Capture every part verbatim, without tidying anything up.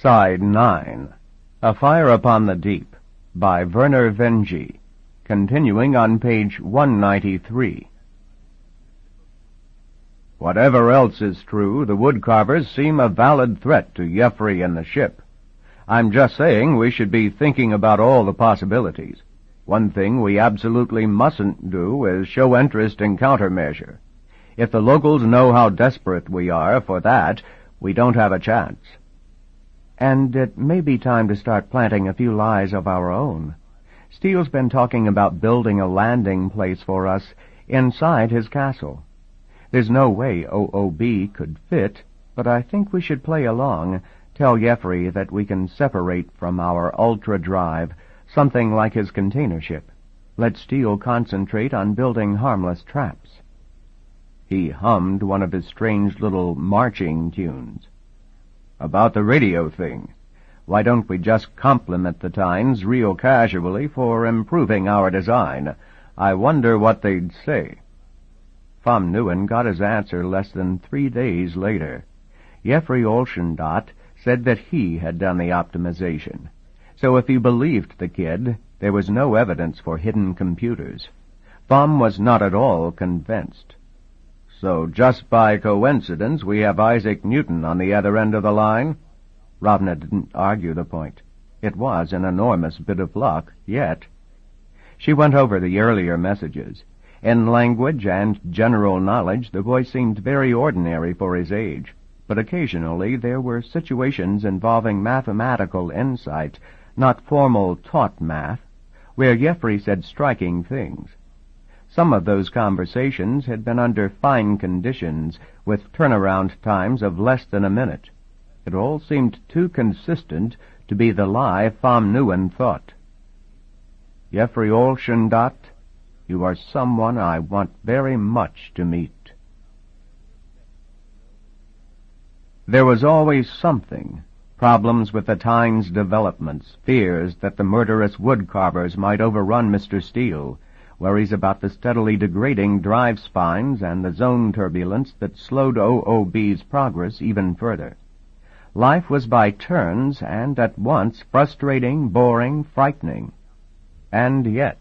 Side nine. A Fire Upon the Deep, by Werner Vengi, continuing on page one ninety-three. Whatever else is true, the woodcarvers seem a valid threat to Jeffrey and the ship. I'm just saying we should be thinking about all the possibilities. One thing we absolutely mustn't do is show interest in countermeasure. If the locals know how desperate we are for that, we don't have a chance. And it may be time to start planting a few lies of our own. Steele's been talking about building a landing place for us inside his castle. There's no way O O B could fit, but I think we should play along, tell Jeffrey that we can separate from our ultra-drive, something like his container ship. Let Steele concentrate on building harmless traps. He hummed one of his strange little marching tunes. About the radio thing, why don't we just compliment the Times real casually for improving our design? I wonder what they'd say. Vom Neuen got his answer less than three days later. Jeffrey Olschendat said that he had done the optimization. So if you believed the kid, there was no evidence for hidden computers. Vom was not at all convinced. So just by coincidence we have Isaac Newton on the other end of the line? Ravna didn't argue the point. It was an enormous bit of luck, yet. She went over the earlier messages. In language and general knowledge the boy seemed very ordinary for his age, but occasionally there were situations involving mathematical insight, not formal taught math, where Jeffrey said striking things. Some of those conversations had been under fine conditions, with turnaround times of less than a minute. It all seemed too consistent to be the lie Vom Neuen thought. Jeffrey Olschendat, you are someone I want very much to meet. There was always something. Problems with the Tynes developments, fears that the murderous woodcarvers might overrun Mister Steele, worries about the steadily degrading drive spines and the zone turbulence that slowed O O B's progress even further. Life was by turns and at once frustrating, boring, frightening. And yet.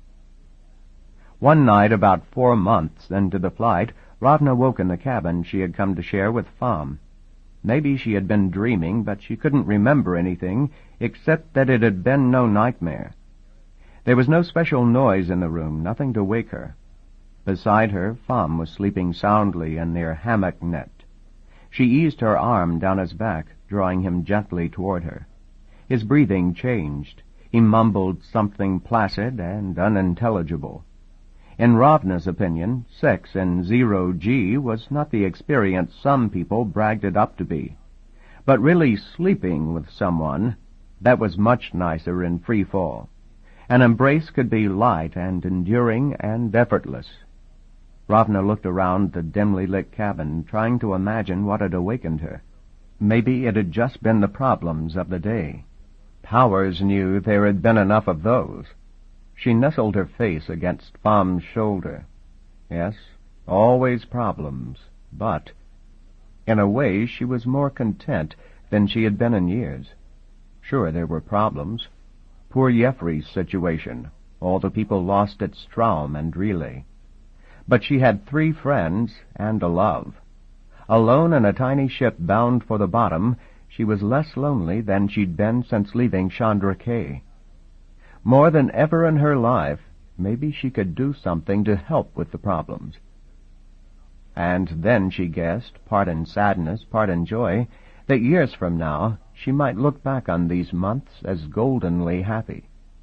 One night about four months into the flight, Ravna woke in the cabin she had come to share with Vom. Maybe she had been dreaming, but she couldn't remember anything except that it had been no nightmare. There was no special noise in the room, nothing to wake her. Beside her, Vom was sleeping soundly in their hammock net. She eased her arm down his back, drawing him gently toward her. His breathing changed. He mumbled something placid and unintelligible. In Ravna's opinion, sex in zero G was not the experience some people bragged it up to be. But really sleeping with someone, that was much nicer in free fall. An embrace could be light and enduring and effortless. Ravna looked around the dimly lit cabin, trying to imagine what had awakened her. Maybe it had just been the problems of the day. Powers knew there had been enough of those. She nestled her face against Vom's shoulder. Yes, always problems, but in a way she was more content than she had been in years. Sure, there were problems. Poor Jeffrey's situation, all the people lost at Straum and Relay. But she had three friends and a love. Alone in a tiny ship bound for the bottom, she was less lonely than she'd been since leaving Chandra Cay. More than ever in her life, maybe she could do something to help with the problems. And then she guessed, part in sadness, part in joy, that years from now she might look back on these months as goldenly happy.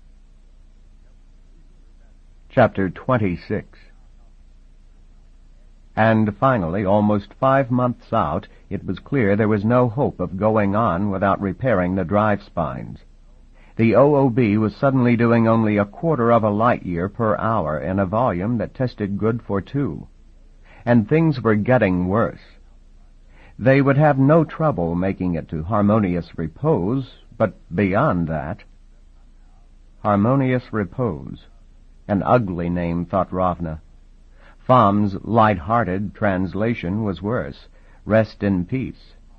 Chapter twenty-six. And finally, almost five months out, it was clear there was no hope of going on without repairing the drive spines. The O O B was suddenly doing only a quarter of a light year per hour in a volume that tested good for two. And things were getting worse. They would have no trouble making it to Harmonious Repose, but beyond that... Harmonious Repose. An ugly name, thought Ravna. Vom's light-hearted translation was worse. Rest in peace.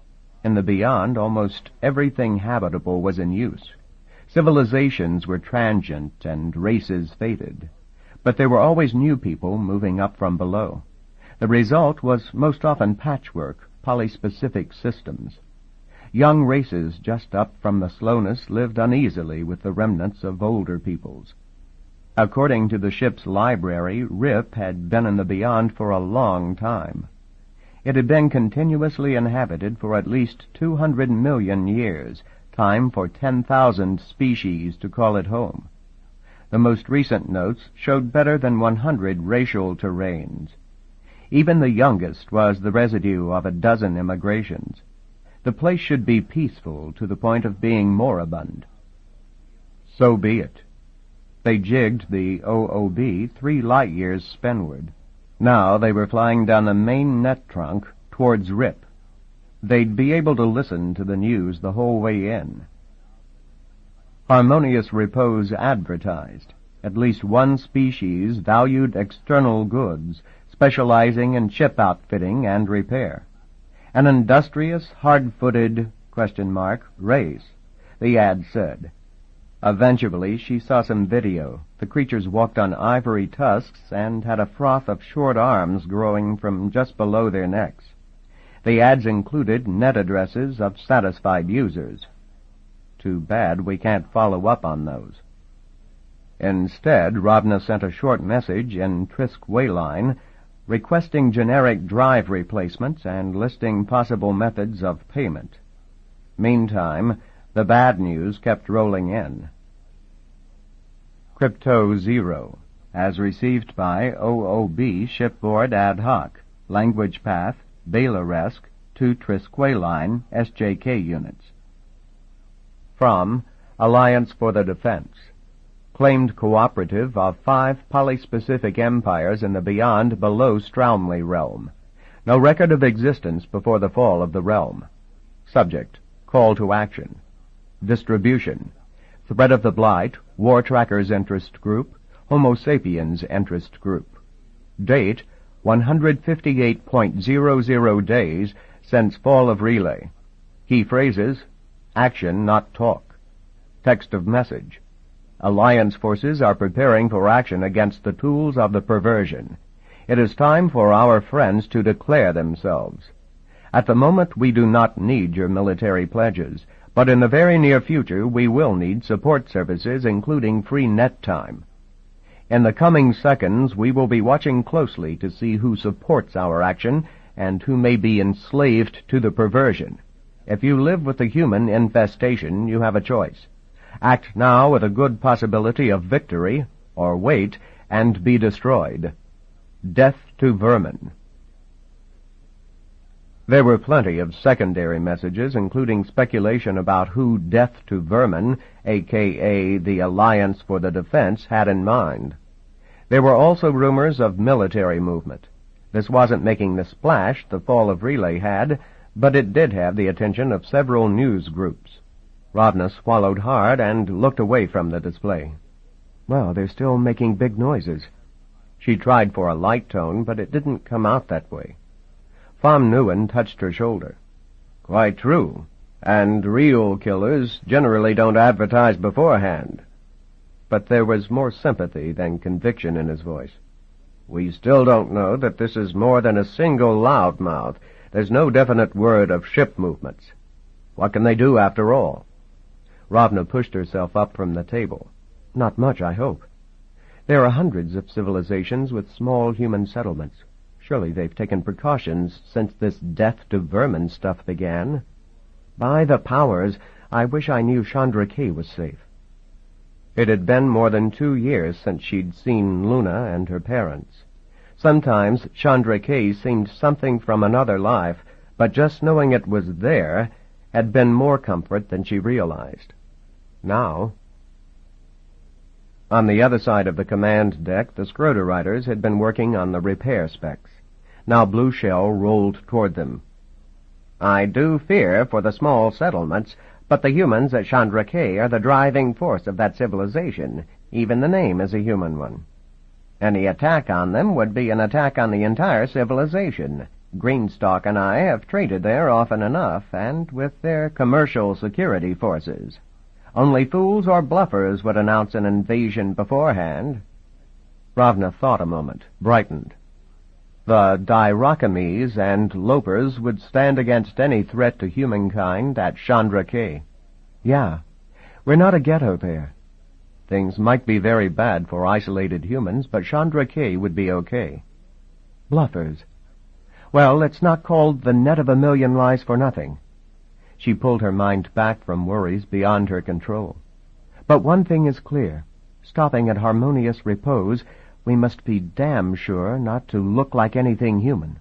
In the beyond, almost everything habitable was in use. Civilizations were transient and races faded, but there were always new people moving up from below. The result was most often patchwork, polyspecific systems. Young races just up from the slowness lived uneasily with the remnants of older peoples. According to the ship's library, Rip had been in the beyond for a long time. It had been continuously inhabited for at least two hundred million years, time for ten thousand species to call it home. The most recent notes showed better than one hundred racial terrains. Even the youngest was the residue of a dozen immigrations. The place should be peaceful to the point of being moribund. So be it. They jigged the O O B three light years spenward. Now they were flying down the main net trunk towards Rip. They'd be able to listen to the news the whole way in. Harmonious Repose advertised. At least one species valued external goods, specializing in ship outfitting and repair. An industrious, hard-footed, question mark, race, the ad said. Eventually, she saw some video. The creatures walked on ivory tusks and had a froth of short arms growing from just below their necks. The ads included net addresses of satisfied users. Too bad we can't follow up on those. Instead, Ravna sent a short message in Trisk Wayline requesting generic drive replacements and listing possible methods of payment. Meantime, the bad news kept rolling in. Crypto Zero, as received by O O B Shipboard Ad Hoc, Language Path, Bailaresk, to Trisk Line, S J K units. From Alliance for the Defense, claimed cooperative of five polyspecific empires in the beyond below Straumley realm. No record of existence before the fall of the realm. Subject, call to action. Distribution, Threat of the Blight, War Trackers Interest Group, Homo Sapiens Interest Group. Date, one hundred fifty-eight point zero zero days since fall of relay. Key phrases, action, not talk. Text of message. Alliance forces are preparing for action against the tools of the perversion. It is time for our friends to declare themselves. At the moment we do not need your military pledges, but in the very near future we will need support services including free net time. In the coming seconds we will be watching closely to see who supports our action and who may be enslaved to the perversion. If you live with the human infestation, you have a choice. Act now with a good possibility of victory, or wait and be destroyed. Death to vermin. There were plenty of secondary messages, including speculation about who Death to Vermin, aka the Alliance for the Defense, had in mind. There were also rumors of military movement. This wasn't making the splash the fall of Relay had, but it did have the attention of several news groups. Ravna swallowed hard and looked away from the display. Well, they're still making big noises. She tried for a light tone, but it didn't come out that way. Pham Nguyen touched her shoulder. Quite true. And real killers generally don't advertise beforehand. But there was more sympathy than conviction in his voice. We still don't know that this is more than a single loudmouth. There's no definite word of ship movements. What can they do after all? Ravna pushed herself up from the table. Not much, I hope. There are hundreds of civilizations with small human settlements. Surely they've taken precautions since this death to vermin stuff began. By the powers, I wish I knew Chandra K was safe. It had been more than two years since she'd seen Luna and her parents. Sometimes Chandra K seemed something from another life, but just knowing it was there had been more comfort than she realized. Now... On the other side of the command deck, the Scroder riders had been working on the repair specs. Now Blue Shell rolled toward them. I do fear for the small settlements, but the humans at Chandra K are the driving force of that civilization. Even the name is a human one. Any attack on them would be an attack on the entire civilization. Greenstock and I have traded there often enough, and with their commercial security forces. Only fools or bluffers would announce an invasion beforehand." Ravna thought a moment, brightened. "The Diracames and Lopers would stand against any threat to humankind at Chandra K." "Yeah. We're not a ghetto there. Things might be very bad for isolated humans, but Chandra K would be okay." "Bluffers. Well, it's not called the net of a million lies for nothing." She pulled her mind back from worries beyond her control. "But one thing is clear. Stopping at Harmonious Repose, we must be damn sure not to look like anything human."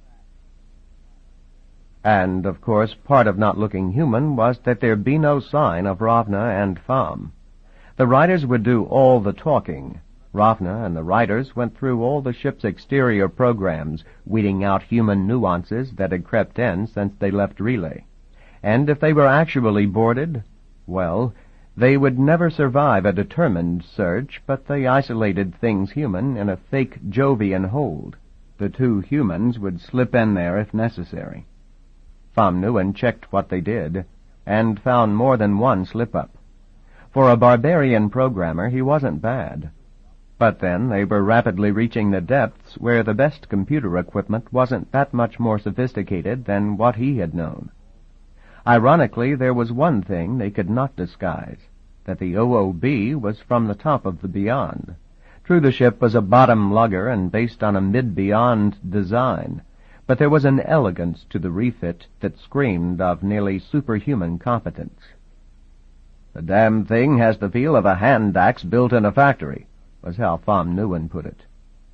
And, of course, part of not looking human was that there be no sign of Ravna and Pham. The riders would do all the talking. Ravna and the riders went through all the ship's exterior programs, weeding out human nuances that had crept in since they left Relay. And if they were actually boarded, well, they would never survive a determined search, but they isolated things human in a fake Jovian hold. The two humans would slip in there if necessary. Pham Nguyen checked what they did, and found more than one slip-up. For a barbarian programmer, he wasn't bad. But then they were rapidly reaching the depths where the best computer equipment wasn't that much more sophisticated than what he had known. Ironically, there was one thing they could not disguise, that the O O B was from the top of the Beyond. True, the ship was a bottom lugger and based on a mid-Beyond design, but there was an elegance to the refit that screamed of nearly superhuman competence. "The damn thing has the feel of a hand axe built in a factory," was how Pham Nguyen put it.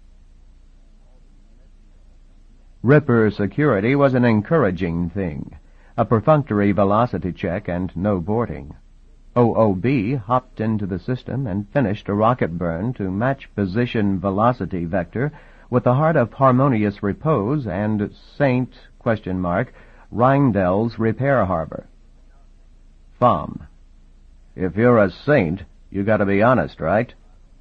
Ripper security was an encouraging thing. A perfunctory velocity check and no boarding. O O B hopped into the system and finished a rocket burn to match position velocity vector with the heart of Harmonious Repose and Saint question mark Rheindel's repair harbor. Pham: "If you're a saint, you gotta be honest, right?"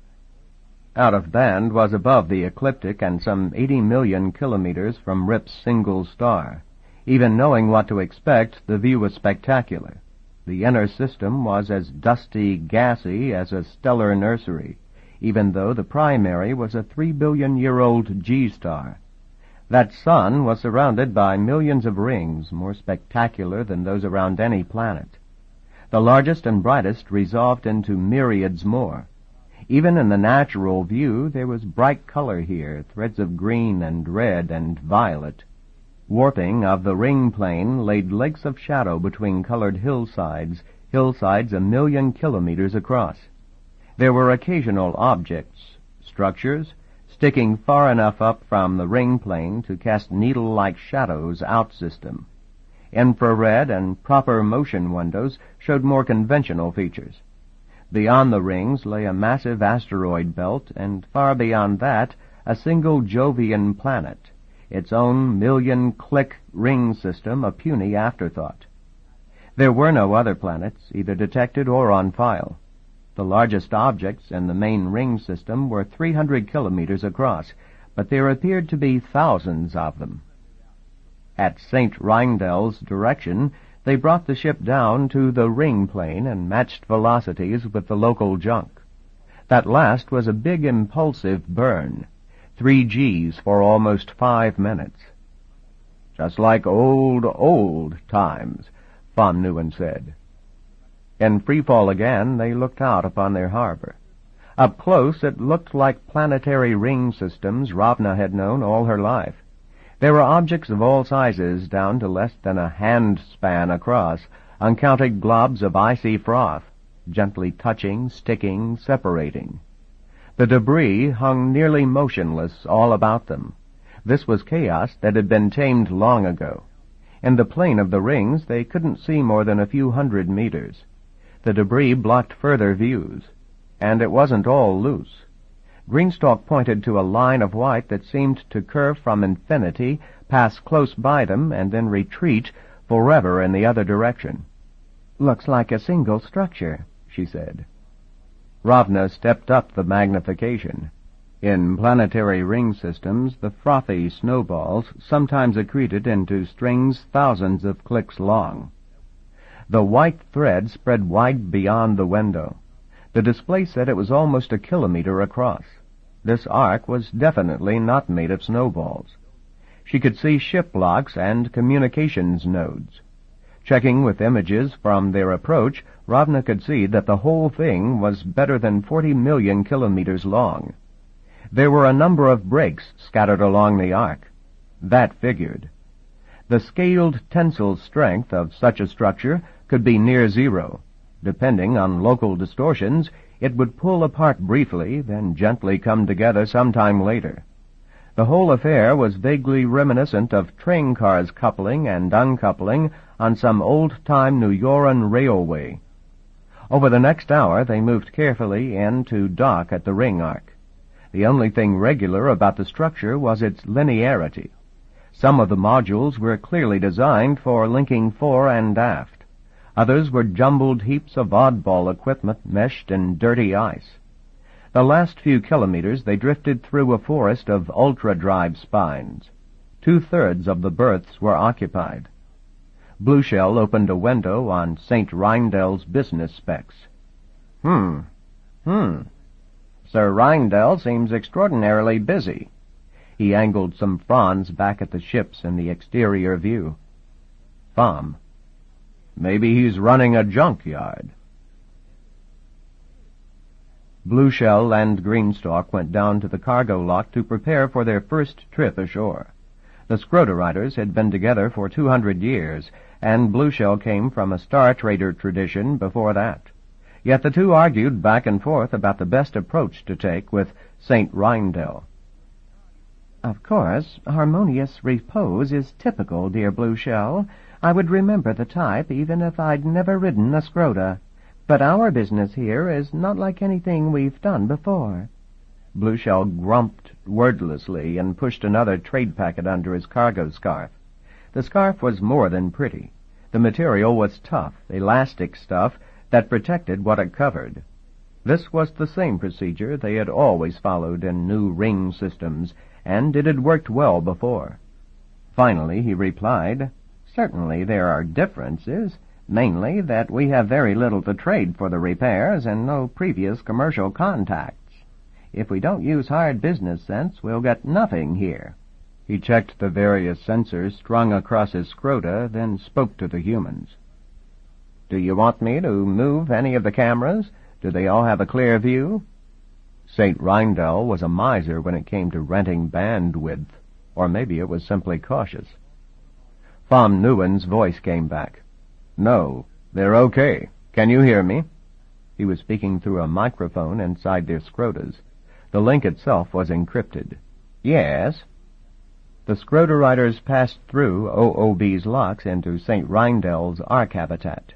Out of band was above the ecliptic and some eighty million kilometers from Rip's single star. Even knowing what to expect, the view was spectacular. The inner system was as dusty, gassy as a stellar nursery, even though the primary was a three billion year old G-star. That sun was surrounded by millions of rings, more spectacular than those around any planet. The largest and brightest resolved into myriads more. Even in the natural view, there was bright color here, threads of green and red and violet. Warping of the ring plane laid lakes of shadow between colored hillsides, hillsides a million kilometers across. There were occasional objects, structures, sticking far enough up from the ring plane to cast needle-like shadows out system. Infrared and proper motion windows showed more conventional features. Beyond the rings lay a massive asteroid belt, and far beyond that, a single Jovian planet, its own million-click ring system a puny afterthought. There were no other planets, either detected or on file. The largest objects in the main ring system were three hundred kilometers across, but there appeared to be thousands of them. At Saint Rheindel's direction, they brought the ship down to the ring plane and matched velocities with the local junk. That last was a big impulsive burn. Three G's for almost five minutes. "Just like old, old times," Pham Nguyen said. In freefall again, they looked out upon their harbor. Up close, it looked like planetary ring systems Ravna had known all her life. There were objects of all sizes, down to less than a hand span across, uncounted globs of icy froth, gently touching, sticking, separating. The debris hung nearly motionless all about them. This was chaos that had been tamed long ago. In the plane of the rings, they couldn't see more than a few hundred meters. The debris blocked further views, and it wasn't all loose. Greenstock pointed to a line of white that seemed to curve from infinity, pass close by them, and then retreat forever in the other direction. "Looks like a single structure," she said. Ravna stepped up the magnification. In planetary ring systems, the frothy snowballs sometimes accreted into strings thousands of clicks long. The white thread spread wide beyond the window. The display said it was almost a kilometer across. This arc was definitely not made of snowballs. She could see ship locks and communications nodes. Checking with images from their approach, Ravna could see that the whole thing was better than forty million kilometers long. There were a number of breaks scattered along the arc. That figured. The scaled tensile strength of such a structure could be near zero. Depending on local distortions, it would pull apart briefly, then gently come together sometime later. The whole affair was vaguely reminiscent of train cars coupling and uncoupling on some old-time New Yoran railway. Over the next hour they moved carefully in to dock at the ring arc. The only thing regular about the structure was its linearity. Some of the modules were clearly designed for linking fore and aft. Others were jumbled heaps of oddball equipment meshed in dirty ice. The last few kilometers they drifted through a forest of ultra-drive spines. Two-thirds of the berths were occupied. Blueshell opened a window on Saint Reindel's business specs. Hmm. Hmm. Sir Reindel seems extraordinarily busy. He angled some fronds back at the ships in the exterior view. Thumb. Maybe he's running a junkyard. Blueshell and Greenstalk went down to the cargo lock to prepare for their first trip ashore. The Scrotariders had been together for two hundred years, and Blueshell came from a Star Trader tradition before that. Yet the two argued back and forth about the best approach to take with Saint Reindel. Of course, harmonious repose is typical, dear Blueshell. I would remember the type even if I'd never ridden a Scrota. But our business here is not like anything we've done before. Blueshell grumped wordlessly and pushed another trade packet under his cargo scarf. The scarf was more than pretty. The material was tough, elastic stuff that protected what it covered. This was the same procedure they had always followed in new ring systems, and it had worked well before. Finally he replied, "Certainly there are differences, mainly that we have very little to trade for the repairs and no previous commercial contacts. If we don't use hard business sense, we'll get nothing here." He checked the various sensors strung across his scrota, then spoke to the humans. "Do you want me to move any of the cameras? Do they all have a clear view?" Saint Reindel was a miser when it came to renting bandwidth, or maybe it was simply cautious. Pham Nguyen's voice came back. "No, they're okay. Can you hear me?" He was speaking through a microphone inside their scrotas. The link itself was encrypted. "Yes." The Scrotariders passed through O O B's locks into Saint Reindel's ark habitat.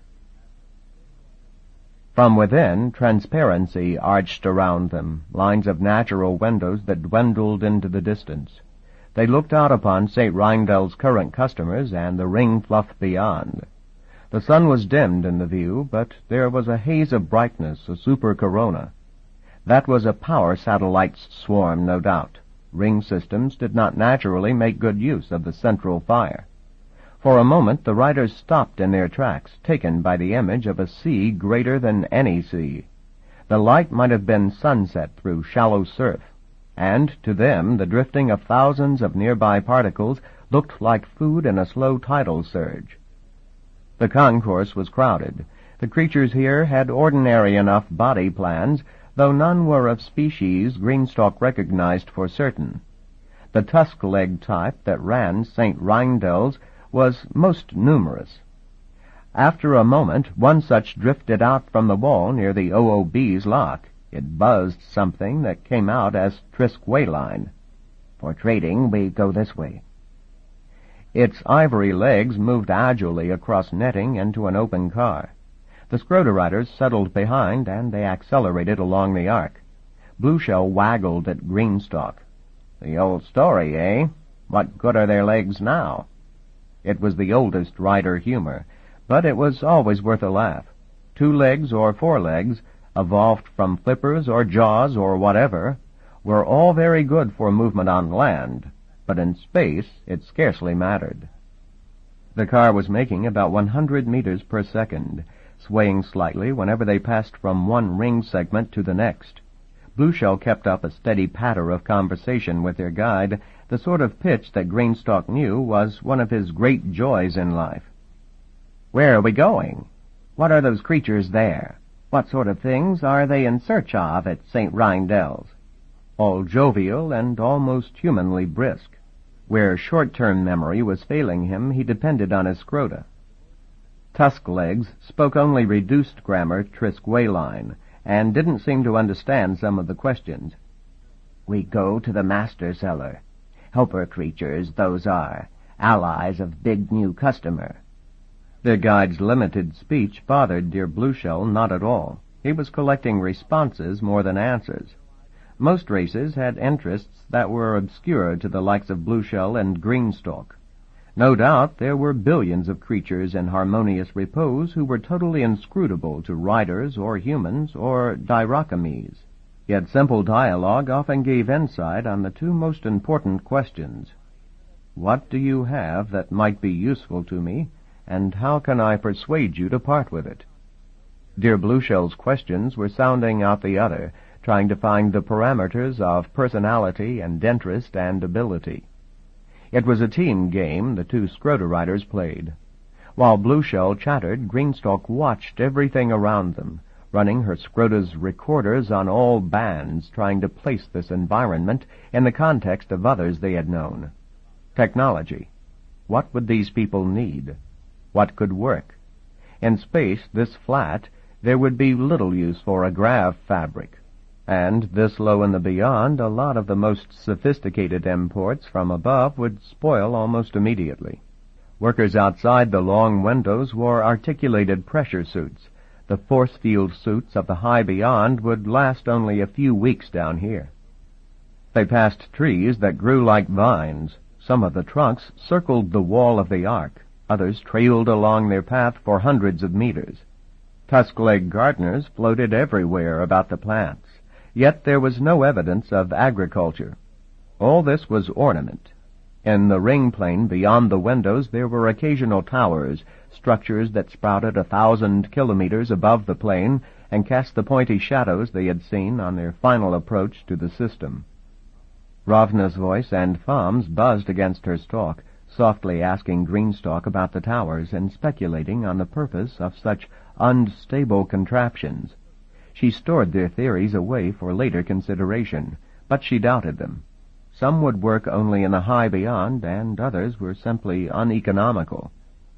From within, transparency arched around them, lines of natural windows that dwindled into the distance. They looked out upon Saint Reindel's current customers and the ring fluff beyond. The sun was dimmed in the view, but there was a haze of brightness, a super corona. That was a power satellite's swarm, no doubt. Ring systems did not naturally make good use of the central fire. For a moment the riders stopped in their tracks, taken by the image of a sea greater than any sea. The light might have been sunset through shallow surf, and to them the drifting of thousands of nearby particles looked like food in a slow tidal surge. The concourse was crowded. The creatures here had ordinary enough body plans, though none were of species Greenstalk recognized for certain. The tusk-leg type that ran Saint Reindel's was most numerous. After a moment, one such drifted out from the wall near the O O B's lock. It buzzed something that came out as Trisk Wayline. "For trading, we go this way." Its ivory legs moved agilely across netting into an open car. The Scrotariders settled behind, and they accelerated along the arc. Blueshell waggled at Greenstalk. "The old story, eh? What good are their legs now?" It was the oldest rider humor, but it was always worth a laugh. Two legs or four legs, evolved from flippers or jaws or whatever, were all very good for movement on land, but in space it scarcely mattered. The car was making about one hundred meters per second, swaying slightly whenever they passed from one ring segment to the next. Blueshell kept up a steady patter of conversation with their guide, the sort of pitch that Greenstock knew was one of his great joys in life. "Where are we going? What are those creatures there? What sort of things are they in search of at Saint Reindel's?" All jovial and almost humanly brisk. Where short-term memory was failing him, he depended on his scrota. Tusklegs spoke only reduced grammar Trisqueline, and didn't seem to understand some of the questions. "We go to the master cellar. Helper creatures, those are. Allies of big new customer." Their guide's limited speech bothered dear Blueshell not at all. He was collecting responses more than answers. Most races had interests that were obscure to the likes of Blueshell and Greenstock. No doubt there were billions of creatures in harmonious repose who were totally inscrutable to riders or humans or Diracames. Yet simple dialogue often gave insight on the two most important questions. What do you have that might be useful to me, and how can I persuade you to part with it? Dear Blueshell's questions were sounding out the other, trying to find the parameters of personality and interest and ability. It was a team game the two Scrota riders played. While Blueshell chattered, Greenstock watched everything around them, running her Scrota's recorders on all bands, trying to place this environment in the context of others they had known. Technology. What would these people need? What could work? In space, this flat, there would be little use for a grav fabric. And this low in the beyond, a lot of the most sophisticated imports from above would spoil almost immediately. Workers outside the long windows wore articulated pressure suits. The force field suits of the high beyond would last only a few weeks down here. They passed trees that grew like vines. Some of the trunks circled the wall of the ark. Others trailed along their path for hundreds of meters. Tuskleg gardeners floated everywhere about the plants. Yet there was no evidence of agriculture. All this was ornament. In the ring plain beyond the windows there were occasional towers, structures that sprouted a thousand kilometers above the plain and cast the pointy shadows they had seen on their final approach to the system. Ravna's voice and Fam's buzzed against her stalk, softly asking Greenstock about the towers and speculating on the purpose of such unstable contraptions. She stored their theories away for later consideration, but she doubted them. Some would work only in the high beyond, and others were simply uneconomical.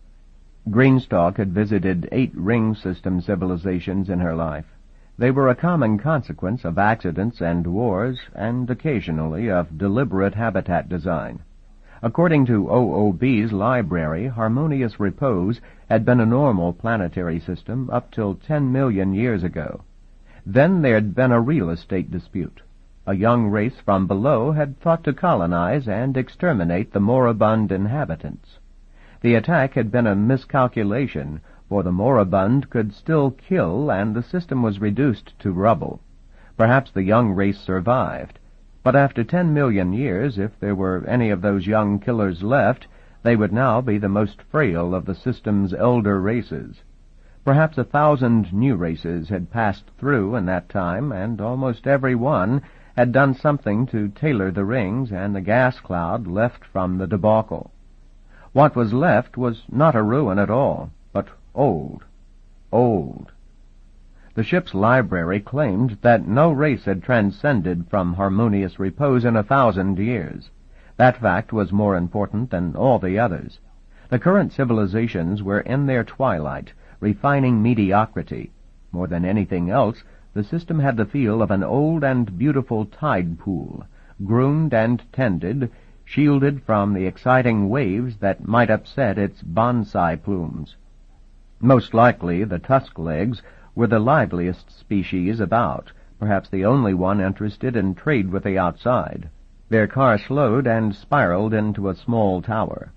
Greenstock had visited eight ring system civilizations in her life. They were a common consequence of accidents and wars, and occasionally of deliberate habitat design. According to O O B's library, harmonious repose had been a normal planetary system up till ten million years ago. Then there had been a real estate dispute. A young race from below had thought to colonize and exterminate the moribund inhabitants. The attack had been a miscalculation, for the moribund could still kill, and the system was reduced to rubble. Perhaps the young race survived, but after ten million years, if there were any of those young killers left, they would now be the most frail of the system's elder races. Perhaps a thousand new races had passed through in that time, and almost every one had done something to tailor the rings and the gas cloud left from the debacle. What was left was not a ruin at all, but old, old. The ship's library claimed that no race had transcended from harmonious repose in a thousand years. That fact was more important than all the others. The current civilizations were in their twilight, refining mediocrity. More than anything else, the system had the feel of an old and beautiful tide pool, groomed and tended, shielded from the exciting waves that might upset its bonsai plumes. Most likely the Tusklegs were the liveliest species about, perhaps the only one interested in trade with the outside. Their car slowed and spiraled into a small tower.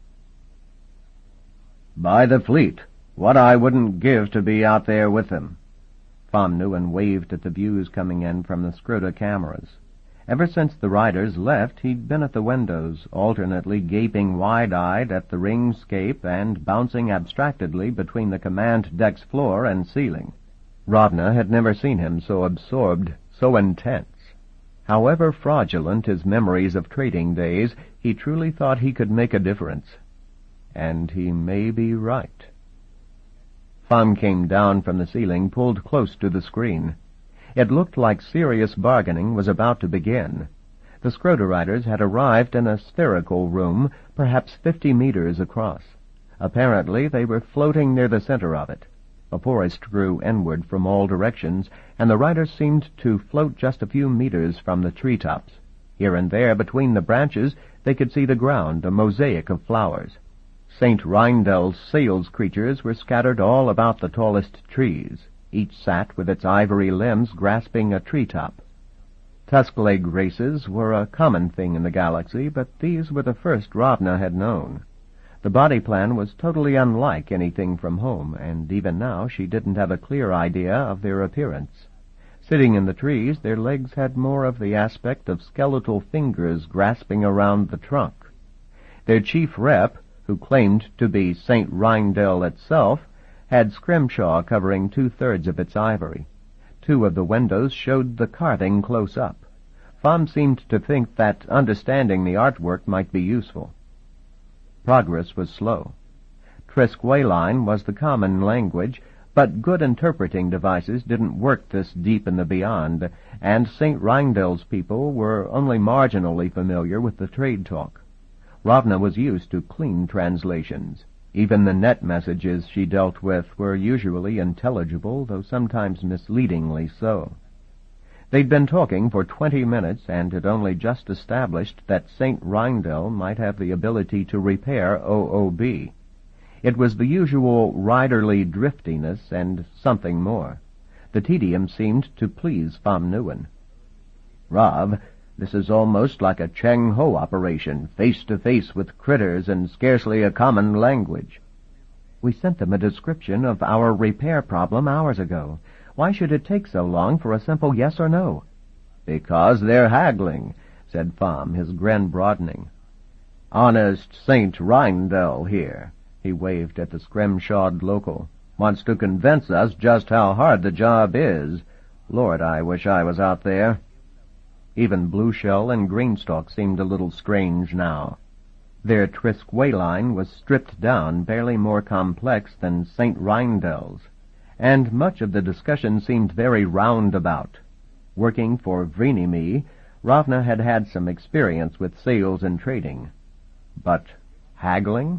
"By the fleet, what I wouldn't give to be out there with them." Fom Newen waved at the views coming in from the Scrota cameras. Ever since the riders left, he'd been at the windows, alternately gaping wide-eyed at the ringscape and bouncing abstractedly between the command deck's floor and ceiling. Ravna had never seen him so absorbed, so intense. However fraudulent his memories of trading days, he truly thought he could make a difference. And he may be right. Pham came down from the ceiling, pulled close to the screen. It looked like serious bargaining was about to begin. The Scroda riders had arrived in a spherical room, perhaps fifty meters across. Apparently they were floating near the center of it. A forest grew inward from all directions, and the riders seemed to float just a few meters from the treetops. Here and there, between the branches, they could see the ground, a mosaic of flowers. Saint Reindel's sales creatures were scattered all about the tallest trees. Each sat with its ivory limbs grasping a treetop. Tusk-leg races were a common thing in the galaxy, but these were the first Ravna had known. The body plan was totally unlike anything from home, and even now she didn't have a clear idea of their appearance. Sitting in the trees, their legs had more of the aspect of skeletal fingers grasping around the trunk. Their chief rep, who claimed to be Saint Reindel itself, had scrimshaw covering two-thirds of its ivory. Two of the windows showed the carving close up. Pham seemed to think that understanding the artwork might be useful. Progress was slow. Triskwaline was the common language, but good interpreting devices didn't work this deep in the beyond, and Saint Reindel's people were only marginally familiar with the trade talk. Ravna was used to clean translations. Even the net messages she dealt with were usually intelligible, though sometimes misleadingly so. They'd been talking for twenty minutes and had only just established that Saint Reindel might have the ability to repair O O B. It was the usual riderly driftiness and something more. The tedium seemed to please Pham Nguyen. Rav, this is almost like a Cheng Ho operation, face-to-face with critters and scarcely a common language. We sent them a description of our repair problem hours ago. Why should it take so long for a simple yes or no? Because they're haggling, said Pham, his grin broadening. Honest Saint Reindel here, he waved at the scrimshawed local, wants to convince us just how hard the job is. Lord, I wish I was out there. Even Blueshell and Greenstalk seemed a little strange now. Their Triskwaline was stripped down, barely more complex than Saint Reindel's, and much of the discussion seemed very roundabout. Working for Vreenime, Ravna had had some experience with sales and trading. But haggling?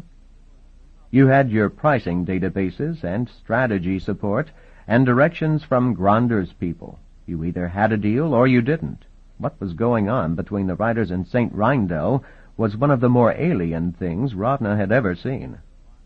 You had your pricing databases and strategy support and directions from Gronder's people. You either had a deal or you didn't. What was going on between the riders and Saint Reindel was one of the more alien things Ravna had ever seen.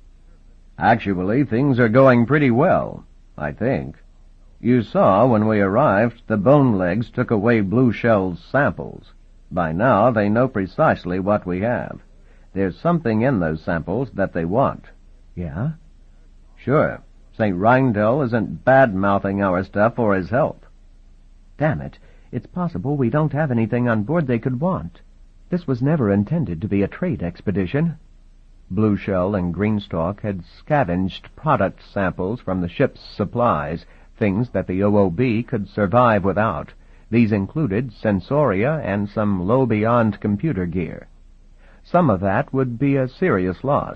Actually, things are going pretty well, I think. You saw when we arrived the Bonelegs took away Blueshell's samples. By now they know precisely what we have. There's something in those samples that they want. Yeah? Sure. Saint Reindel isn't bad-mouthing our stuff for his help. Damn it. It's possible we don't have anything on board they could want. This was never intended to be a trade expedition. Blueshell and Greenstalk had scavenged product samples from the ship's supplies, things that the O O B could survive without. These included sensoria and some low-beyond computer gear. Some of that would be a serious loss.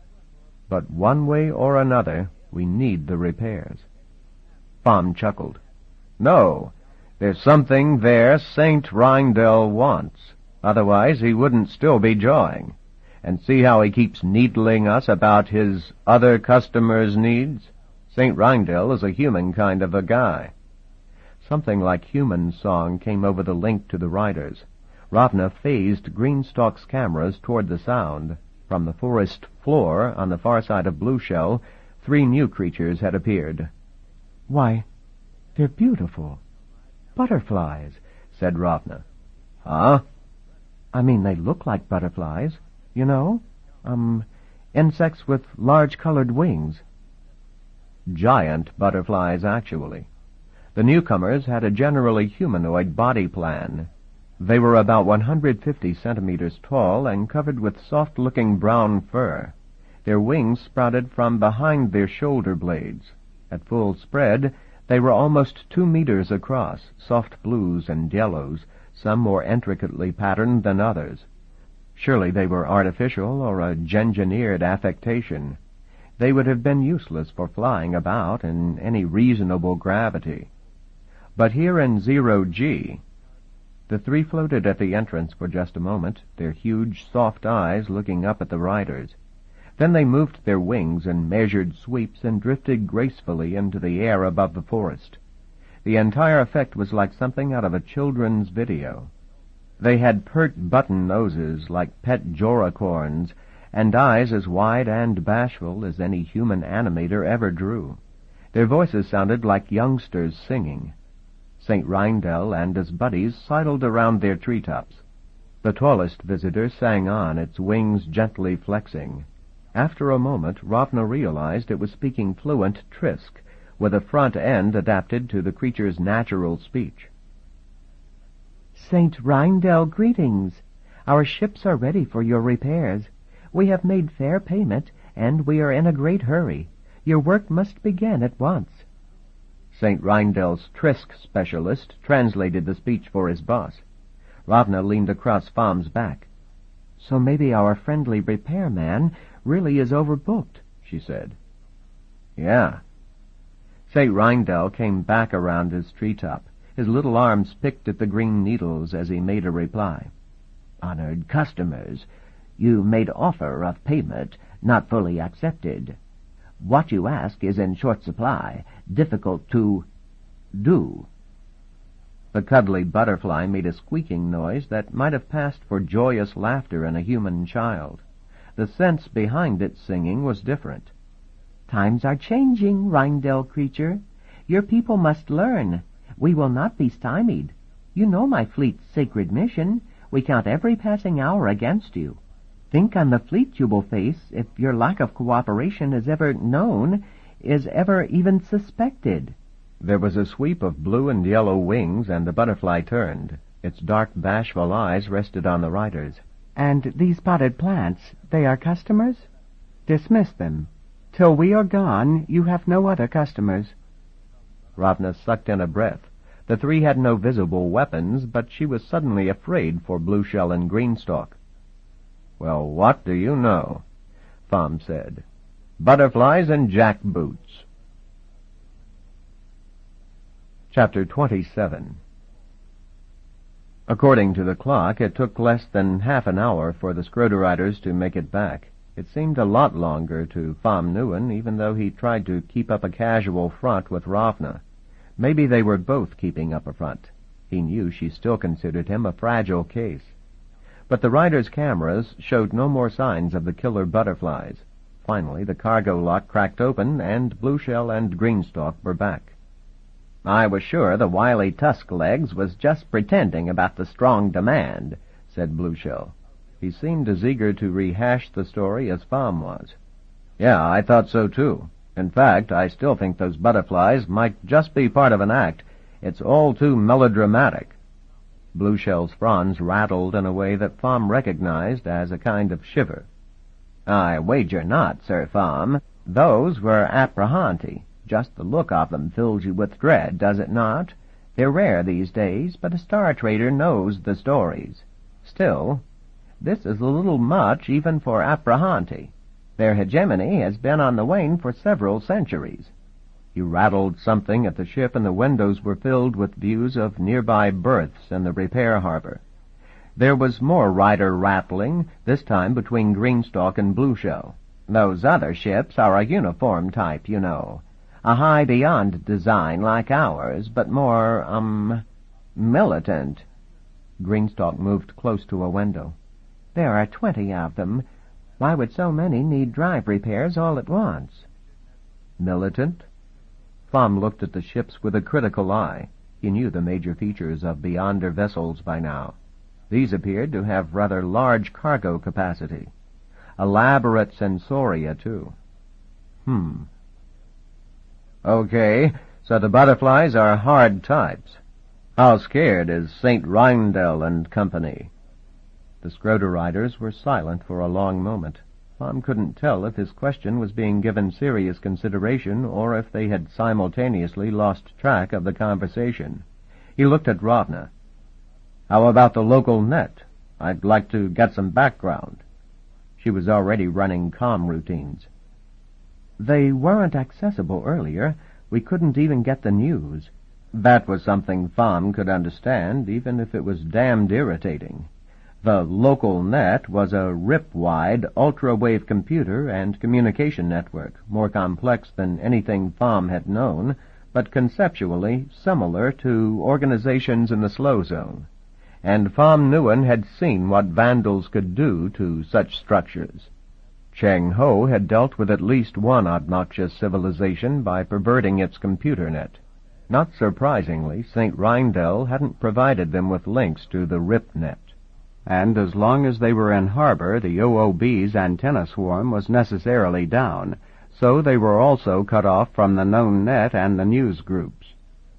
But one way or another, we need the repairs. Pham chuckled. No, there's something there Saint Reindel wants. Otherwise he wouldn't still be jawing. And see how he keeps needling us about his other customers' needs? Saint Reindel is a human kind of a guy. Something like human song came over the link to the riders. Ravna phased Greenstalk's cameras toward the sound. From the forest floor, on the far side of Blueshell, three new creatures had appeared. Why, they're beautiful. Butterflies, said Ravna. Huh? I mean, they look like butterflies, you know? Um, insects with large colored wings. Giant butterflies, actually. The newcomers had a generally humanoid body plan. They were about one hundred fifty centimeters tall and covered with soft-looking brown fur. Their wings sprouted from behind their shoulder blades. At full spread, they were almost two meters across, soft blues and yellows, some more intricately patterned than others. Surely they were artificial or a engineered affectation. They would have been useless for flying about in any reasonable gravity. But here in Zero G, the three floated at the entrance for just a moment, their huge, soft eyes looking up at the riders. Then they moved their wings in measured sweeps and drifted gracefully into the air above the forest. The entire effect was like something out of a children's video. They had pert button noses like pet joracorns, and eyes as wide and bashful as any human animator ever drew. Their voices sounded like youngsters singing. Saint Rindel and his buddies sidled around their treetops. The tallest visitor sang on, its wings gently flexing. After a moment, Ravna realized it was speaking fluent Trisk, with a front end adapted to the creature's natural speech. Saint Rindel, greetings. Our ships are ready for your repairs. We have made fair payment, and we are in a great hurry. Your work must begin at once. Saint Rindel's Trisk specialist translated the speech for his boss. Ravna leaned across Fam's back. So maybe our friendly repairman really is overbooked, she said. Yeah. Saint Rindel came back around his treetop. His little arms picked at the green needles as he made a reply. Honored customers, you made offer of payment not fully accepted. What you ask is in short supply, difficult to do. The cuddly butterfly made a squeaking noise that might have passed for joyous laughter in a human child. The sense behind its singing was different. Times are changing, Rindel creature. Your people must learn. We will not be stymied. You know my fleet's sacred mission. We count every passing hour against you. Think on the fleet you will face if your lack of cooperation is ever known, is ever even suspected. There was a sweep of blue and yellow wings, and the butterfly turned. Its dark, bashful eyes rested on the riders. And these potted plants, they are customers? Dismiss them. Till we are gone, you have no other customers. Ravna sucked in a breath. The three had no visible weapons, but she was suddenly afraid for Blueshell and Greenstalk. Well, what do you know? Fam said. Butterflies and jackboots. Chapter twenty-seven. According to the clock, it took less than half an hour for the Scroder-Riders to make it back. It seemed a lot longer to Fam Newen, even though he tried to keep up a casual front with Ravna. Maybe they were both keeping up a front. He knew she still considered him a fragile case. But the riders' cameras showed no more signs of the killer butterflies. Finally, the cargo lock cracked open, and Blueshell and Greenstalk were back. I was sure the wily Tusklegs was just pretending about the strong demand, said Blueshell. He seemed as eager to rehash the story as Fam was. Yeah, I thought so too. In fact, I still think those butterflies might just be part of an act. It's all too melodramatic. Blueshell's fronds rattled in a way that Fam recognized as a kind of shiver. I wager not, Sir Fam. Those were apprehenti. Just the look of them fills you with dread, does it not? They're rare these days, but a star trader knows the stories. Still, this is a little much even for apprehenti. Their hegemony has been on the wane for several centuries. He rattled something at the ship, and the windows were filled with views of nearby berths in the repair harbor. There was more rider rattling, this time between Greenstalk and Blueshell. Those other ships are a uniform type, you know. A high beyond design like ours, but more, um, militant. Greenstalk moved close to a window. There are twenty of them. Why would so many need drive repairs all at once? Militant? Fam looked at the ships with a critical eye. He knew the major features of Beyonder vessels by now. These appeared to have rather large cargo capacity. Elaborate sensoria, too. Hmm. Okay, so the butterflies are hard types. How scared is Saint Rindell and Company? The Scroder riders were silent for a long moment. Tom couldn't tell if his question was being given serious consideration or if they had simultaneously lost track of the conversation. He looked at Ravna. How about the local net? I'd like to get some background. She was already running comm routines. They weren't accessible earlier. We couldn't even get the news. That was something Pham could understand, even if it was damned irritating. The local net was a rip-wide, ultra-wave computer and communication network, more complex than anything Pham had known, but conceptually similar to organizations in the slow zone. And Pham Nguyen had seen what vandals could do to such structures. Cheng Ho had dealt with at least one obnoxious civilization by perverting its computer net. Not surprisingly, Saint Rindell hadn't provided them with links to the RipNet. And as long as they were in harbor, the O O B's antenna swarm was necessarily down, so they were also cut off from the known net and the news groups.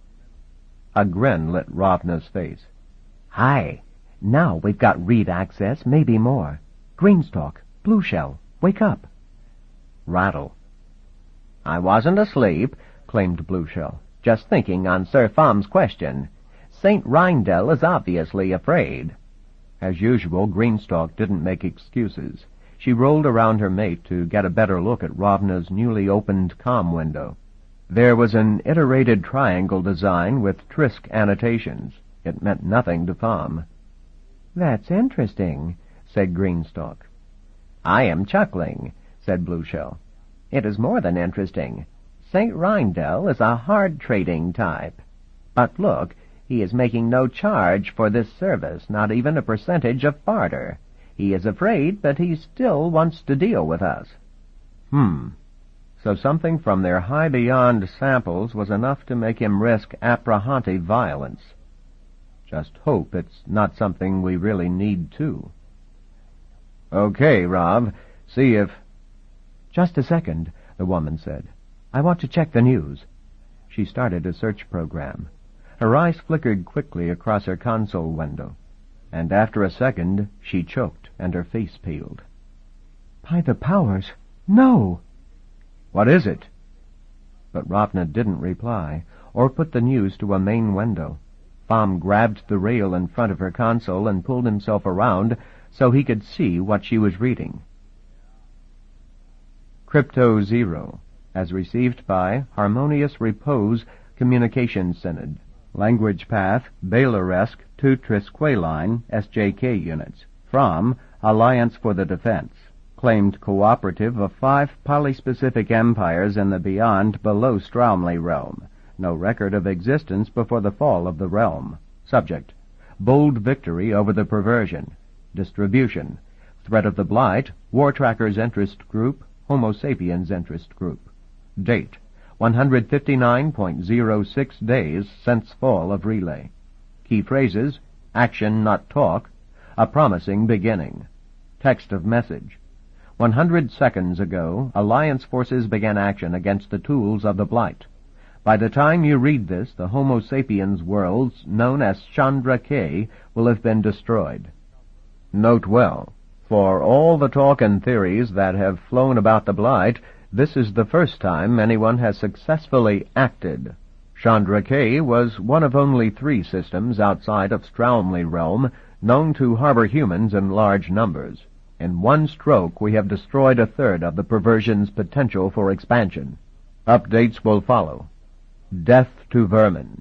A grin lit Ravna's face. Hi. Now we've got read access, maybe more. Greenstalk, Blue Shell, wake up. Rattle. I wasn't asleep, claimed Blue Shell. Just thinking on Sir Pham's question. Saint Rindell is obviously afraid. As usual, Greenstalk didn't make excuses. She rolled around her mate to get a better look at Ravna's newly opened comm window. There was an iterated triangle design with Trisk annotations. It meant nothing to Pham. That's interesting, said Greenstalk. I am chuckling, said Blue Shell. It is more than interesting. Saint Rindell is a hard-trading type. But look, he is making no charge for this service, not even a percentage of barter. He is afraid, but he still wants to deal with us. Hmm. So something from their high-beyond samples was enough to make him risk apprehensive violence. Just hope it's not something we really need, too. Okay, Rav. See if... Just a second, the woman said. I want to check the news. She started a search program. Her eyes flickered quickly across her console window, and after a second she choked and her face peeled. By the powers, no! What is it? But Ravna didn't reply, or put the news to a main window. Pham grabbed the rail in front of her console and pulled himself around so he could see what she was reading. Crypto Zero, as received by Harmonious Repose Communications Synod. Language path, Bailoresque to Trisqueline, S J K units. From Alliance for the Defense. Claimed cooperative of five polyspecific empires in the beyond below Straumley realm. No record of existence before the fall of the realm. Subject. Bold victory over the perversion. Distribution. Threat of the Blight, War Trackers Interest Group, Homo Sapiens Interest Group. Date. one hundred fifty-nine point zero six days since fall of relay. Key phrases, action not talk, a promising beginning. Text of message. One hundred seconds ago, Alliance forces began action against the tools of the Blight. By the time you read this, the Homo sapiens worlds, known as Chandra K, will have been destroyed. Note well, for all the talk and theories that have flown about the Blight, this is the first time anyone has successfully acted. Chandra K was one of only three systems outside of Straumley realm known to harbor humans in large numbers. In one stroke, we have destroyed a third of the perversion's potential for expansion. Updates will follow. Death to vermin.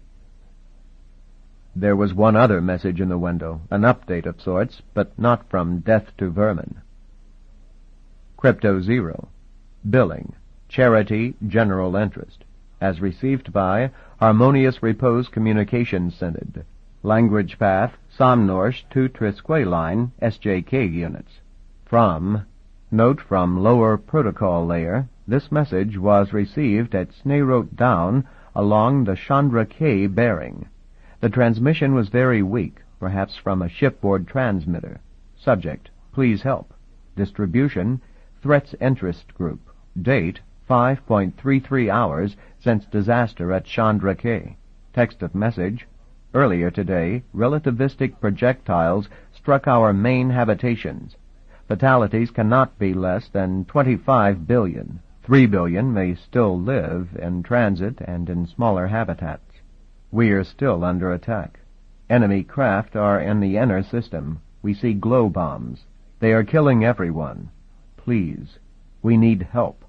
There was one other message in the window, an update of sorts, but not from Death to Vermin. Crypto Zero. Billing. Charity General Interest. As received by Harmonious Repose Communications Synod. Language path, Somnorsh to Trisqueline, S J K units. From, note from lower protocol layer, this message was received at Snayrot Down along the Chandra K bearing. The transmission was very weak, perhaps from a shipboard transmitter. Subject, please help. Distribution, Threats Interest Group. Date, five point three three hours since disaster at Chandra K. Text of message, Earlier today, relativistic projectiles struck our main habitations. Fatalities cannot be less than twenty-five billion. Three billion may still live in transit and in smaller habitats. We are still under attack. Enemy craft are in the inner system. We see glow bombs. They are killing everyone. Please, we need help.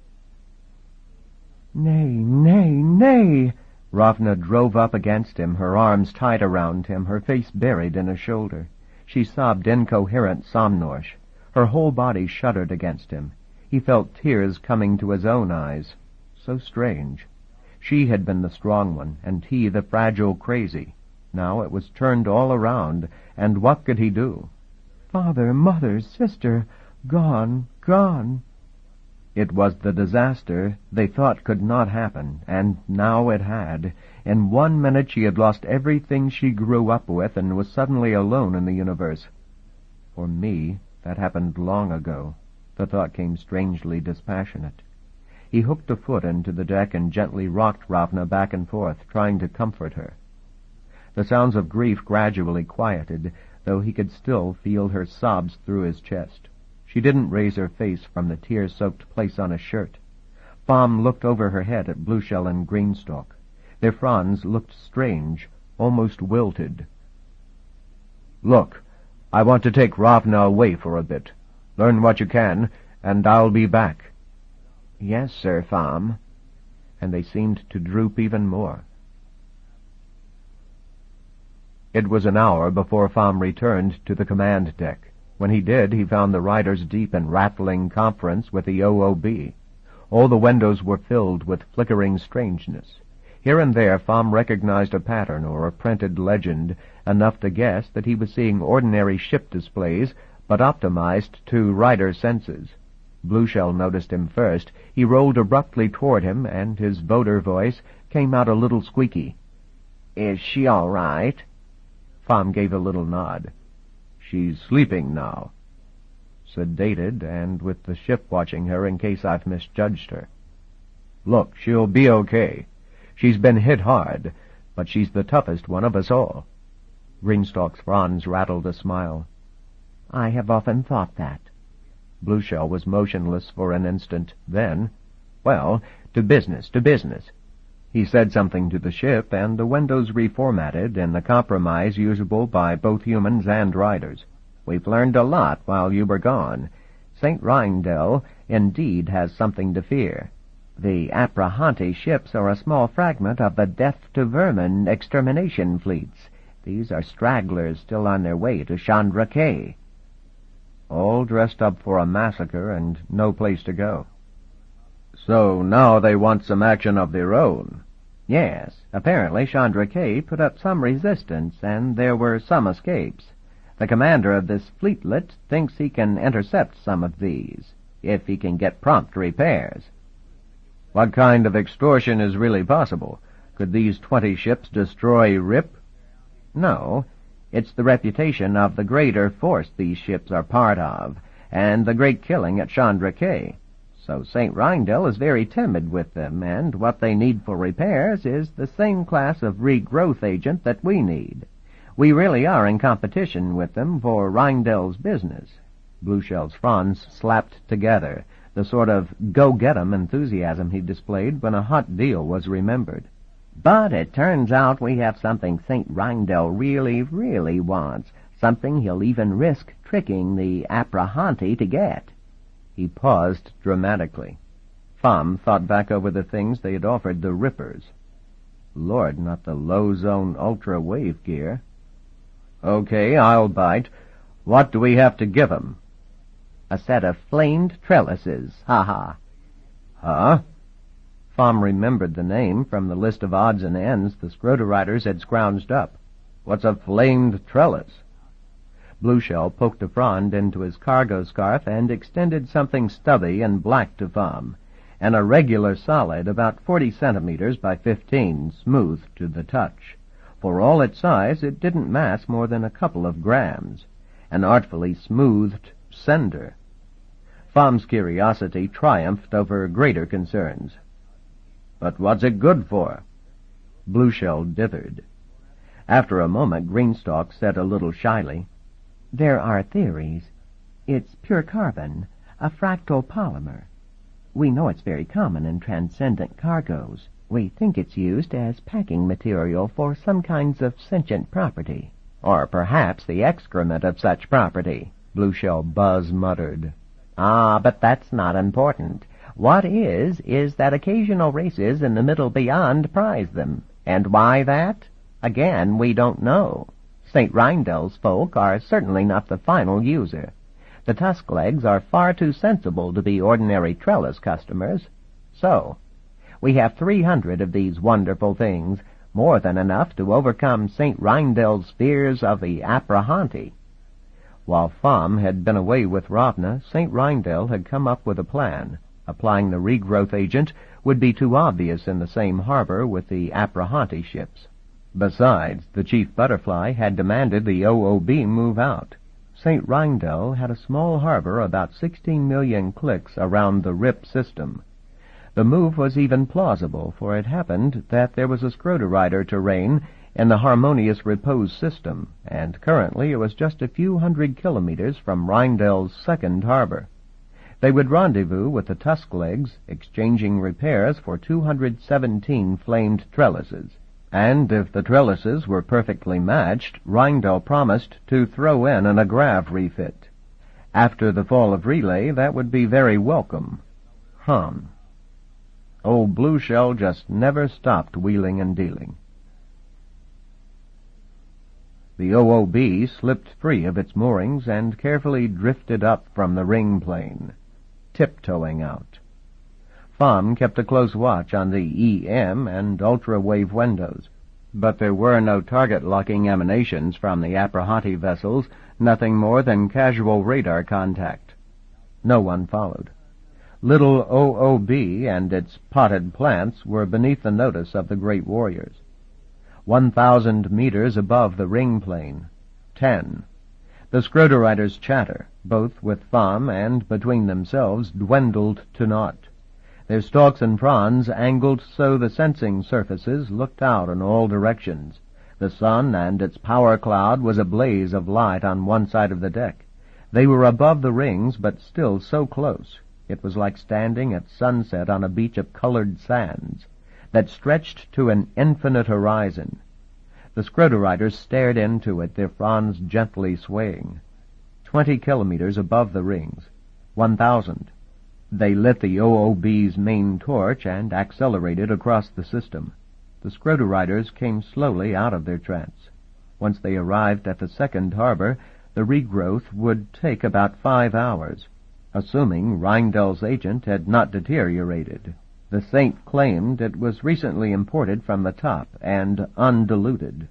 Nay, nay, nay! Ravna drove up against him, her arms tight around him, her face buried in his shoulder. She sobbed incoherent somnosh. Her whole body shuddered against him. He felt tears coming to his own eyes. So strange. She had been the strong one, and he the fragile crazy. Now it was turned all around, and what could he do? Father, mother, sister, gone, gone. It was the disaster they thought could not happen, and now it had. In one minute she had lost everything she grew up with and was suddenly alone in the universe. For me, that happened long ago. The thought came strangely dispassionate. He hooked a foot into the deck and gently rocked Ravna back and forth, trying to comfort her. The sounds of grief gradually quieted, though he could still feel her sobs through his chest. She didn't raise her face from the tear-soaked place on his shirt. Pham looked over her head at Blueshell and Greenstalk. Their fronds looked strange, almost wilted. "Look, I want to take Ravna away for a bit. Learn what you can, and I'll be back." "Yes, sir, Pham." And they seemed to droop even more. It was an hour before Pham returned to the command deck. When he did, he found the riders deep in rattling conference with the O O B. All the windows were filled with flickering strangeness. Here and there Pham recognized a pattern or a printed legend, enough to guess that he was seeing ordinary ship displays, but optimized to rider senses. Blueshell noticed him first. He rolled abruptly toward him, and his voter voice came out a little squeaky. "Is she all right?" Pham gave a little nod. "She's sleeping now." Sedated, and with the ship watching her in case I've misjudged her. "Look, she'll be okay. She's been hit hard, but she's the toughest one of us all." Greenstalk's fronds rattled a smile. "I have often thought that." Blueshell was motionless for an instant. Then, "Well, to business, to business." He said something to the ship, and the windows reformatted in the compromise usable by both humans and riders. "We've learned a lot while you were gone. Saint Rhindell indeed has something to fear. The Aprahanti ships are a small fragment of the death-to-vermin extermination fleets. These are stragglers still on their way to Chandra K. All dressed up for a massacre and no place to go." "So now they want some action of their own." "Yes. Apparently Chandra K put up some resistance, and there were some escapes. The commander of this fleetlet thinks he can intercept some of these, if he can get prompt repairs." "What kind of extortion is really possible? Could these twenty ships destroy Rip?" "No. It's the reputation of the greater force these ships are part of, and the great killing at Chandra K. So Saint Rhindell is very timid with them, and what they need for repairs is the same class of regrowth agent that we need. We really are in competition with them for Rhindell's business." Blueshell's fronds slapped together, the sort of go-get-'em enthusiasm he displayed when a hot deal was remembered. "But it turns out we have something Saint Rhindell really, really wants, something he'll even risk tricking the Aprahanti to get." He paused dramatically. Pham thought back over the things they had offered the Rippers. Lord, not the low-zone ultra-wave gear. "Okay, I'll bite. What do we have to give 'em?" "A set of flamed trellises, ha-ha." "Huh?" Pham remembered the name from the list of odds and ends the Scrota riders had scrounged up. "What's a flamed trellis?" Blueshell poked a frond into his cargo scarf and extended something stubby and black to Pham, an irregular solid about forty centimeters by fifteen, smooth to the touch. For all its size, it didn't mass more than a couple of grams. An artfully smoothed sender. Pham's curiosity triumphed over greater concerns. "But what's it good for?" Blueshell dithered. After a moment, Greenstalk said a little shyly, "There are theories. It's pure carbon, a fractal polymer. We know it's very common in transcendent cargoes. We think it's used as packing material for some kinds of sentient property. Or perhaps the excrement of such property," Blueshell Buzz muttered. "Ah, but that's not important. What is, is that occasional races in the Middle Beyond prize them. And why that? Again, we don't know. Saint Reindel's folk are certainly not the final user. The Tusklegs are far too sensible to be ordinary trellis customers. So, we have three hundred of these wonderful things, more than enough to overcome Saint Reindel's fears of the Aprahanti." While Pham had been away with Ravna, Saint Reindel had come up with a plan. Applying the regrowth agent would be too obvious in the same harbor with the Aprahanti ships. Besides, the Chief Butterfly had demanded the O O B move out. Saint Reindel had a small harbor about sixteen million clicks around the R I P system. The move was even plausible, for it happened that there was a Scrotorider terrain in the Harmonious Repose system, and currently it was just a few hundred kilometers from Reindel's second harbor. They would rendezvous with the Tusklegs, exchanging repairs for two hundred seventeen flamed trellises. And if the trellises were perfectly matched, Reindel promised to throw in an Agrav refit. After the fall of Relay, that would be very welcome. Hum. Old Blueshell just never stopped wheeling and dealing. The O O B slipped free of its moorings and carefully drifted up from the ring plane, tiptoeing out. Pham kept a close watch on the E M and ultra-wave windows, but there were no target-locking emanations from the Aprahanti vessels, nothing more than casual radar contact. No one followed. Little O O B and its potted plants were beneath the notice of the great warriors. One thousand meters above the ring plane. Ten. The Scrotoriders' chatter, both with Pham and between themselves, dwindled to naught. Their stalks and fronds angled so the sensing surfaces looked out in all directions. The sun and its power cloud was a blaze of light on one side of the deck. They were above the rings, but still so close. It was like standing at sunset on a beach of colored sands that stretched to an infinite horizon. The Scrotoriders stared into it, their fronds gently swaying. Twenty kilometers above the rings. One thousand. They lit the O O B's main torch and accelerated across the system. The Scrotoriders came slowly out of their trance. Once they arrived at the second harbor, the regrowth would take about five hours, assuming Reindel's agent had not deteriorated. The Saint claimed it was recently imported from the top and undiluted.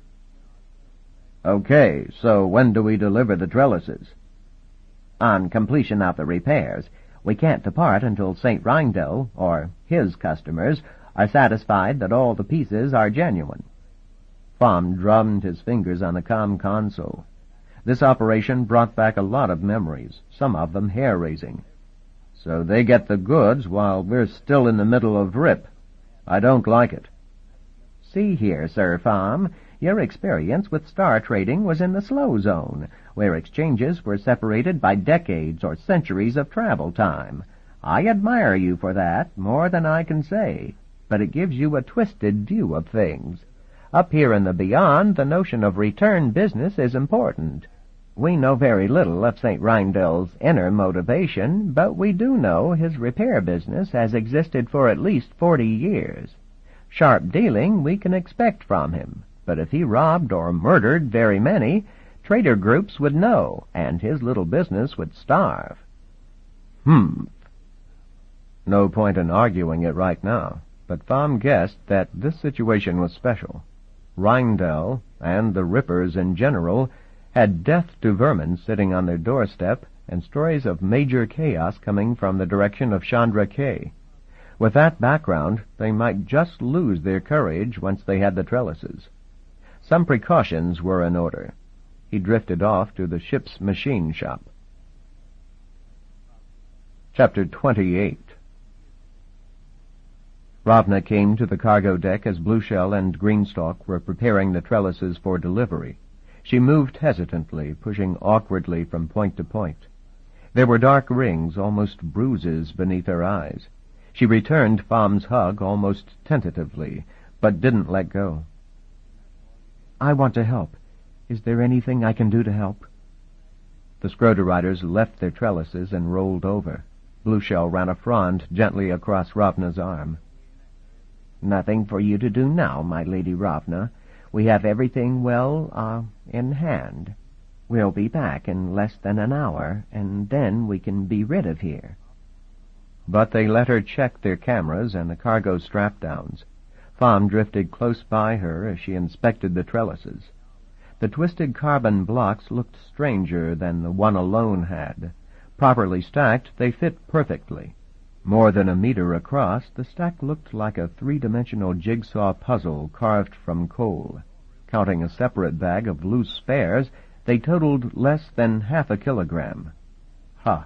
"Okay, so when do we deliver the trellises?" "On completion of the repairs. We can't depart until Saint Reindel, or his customers, are satisfied that all the pieces are genuine." Pham drummed his fingers on the comm console. This operation brought back a lot of memories, some of them hair-raising. "So they get the goods while we're still in the middle of R I P. I don't like it." "See here, Sir Pham, your experience with star trading was in the slow zone, where exchanges were separated by decades or centuries of travel time. I admire you for that, more than I can say, but it gives you a twisted view of things. Up here in the beyond, the notion of return business is important. We know very little of Saint Reindel's inner motivation, but we do know his repair business has existed for at least forty years. Sharp dealing we can expect from him, but if he robbed or murdered very many, trader groups would know, and his little business would starve." Hmm. No point in arguing it right now, but Pham guessed that this situation was special. Reindel, and the Rippers in general, had death to vermin sitting on their doorstep, and stories of major chaos coming from the direction of Chandra K. With that background, they might just lose their courage once they had the trellises. Some precautions were in order. He drifted off to the ship's machine shop. Chapter twenty-eight. Ravna came to the cargo deck as Blueshell and Greenstalk were preparing the trellises for delivery. She moved hesitantly, pushing awkwardly from point to point. There were dark rings, almost bruises, beneath her eyes. She returned Fam's hug almost tentatively, but didn't let go. I want to help. Is there anything I can do to help? The Scroder riders left their trellises and rolled over. Blueshell ran a frond gently across Ravna's arm. Nothing for you to do now, my Lady Ravna. We have everything well, uh, in hand. We'll be back in less than an hour, and then we can be rid of here. But they let her check their cameras and the cargo strap-downs. Fam drifted close by her as she inspected the trellises. The twisted carbon blocks looked stranger than the one alone had. Properly stacked, they fit perfectly. More than a meter across, the stack looked like a three-dimensional jigsaw puzzle carved from coal. Counting a separate bag of loose spares, they totaled less than half a kilogram. Ha!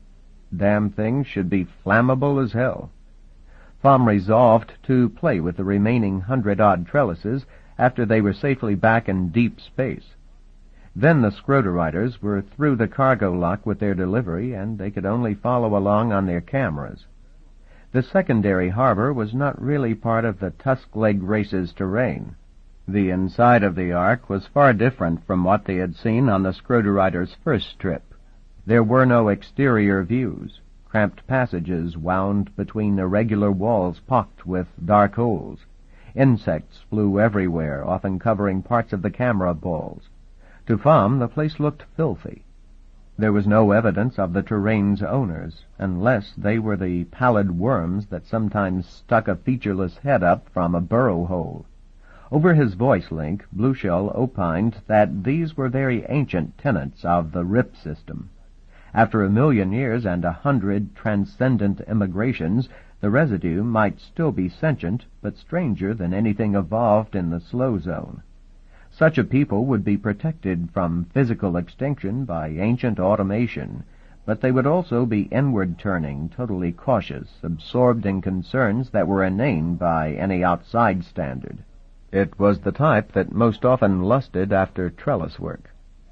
Damn things should be flammable as hell. Fam resolved to play with the remaining hundred-odd trellises after they were safely back in deep space. Then the Scroder riders were through the cargo lock with their delivery, and they could only follow along on their cameras. The secondary harbor was not really part of the Tuskleg race's terrain. The inside of the Ark was far different from what they had seen on the Scroder riders' first trip. There were no exterior views. Cramped passages wound between irregular walls pocked with dark holes. Insects flew everywhere, often covering parts of the camera balls. To Fam, the place looked filthy. There was no evidence of the terrain's owners, unless they were the pallid worms that sometimes stuck a featureless head up from a burrow hole. Over his voice link, Blueshell opined that these were very ancient tenants of the R I P system. After a million years and a hundred transcendent immigrations, the residue might still be sentient, but stranger than anything evolved in the slow zone. Such a people would be protected from physical extinction by ancient automation, but they would also be inward-turning, totally cautious, absorbed in concerns that were inane by any outside standard. It was the type that most often lusted after trellis work.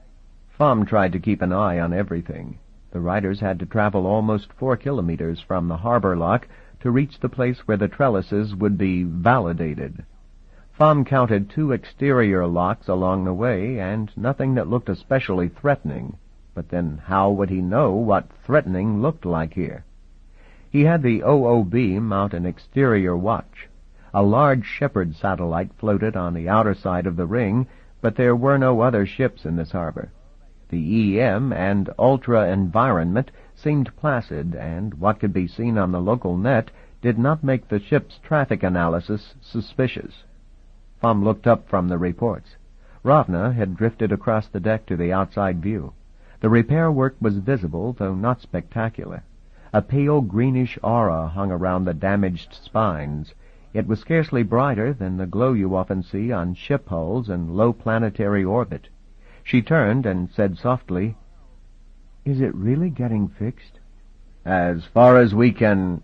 Fam tried to keep an eye on everything. The riders had to travel almost four kilometers from the harbor lock to reach the place where the trellises would be validated. Fam counted two exterior locks along the way, and nothing that looked especially threatening. But then how would he know what threatening looked like here? He had the O O B mount an exterior watch. A large Shepherd satellite floated on the outer side of the ring, but there were no other ships in this harbor. The E M and Ultra Environment seemed placid, and what could be seen on the local net did not make the ship's traffic analysis suspicious. Fam looked up from the reports. Ravna had drifted across the deck to the outside view. The repair work was visible, though not spectacular. A pale greenish aura hung around the damaged spines. It was scarcely brighter than the glow you often see on ship hulls in low planetary orbit. She turned and said softly, "Is it really getting fixed?" "As far as we can...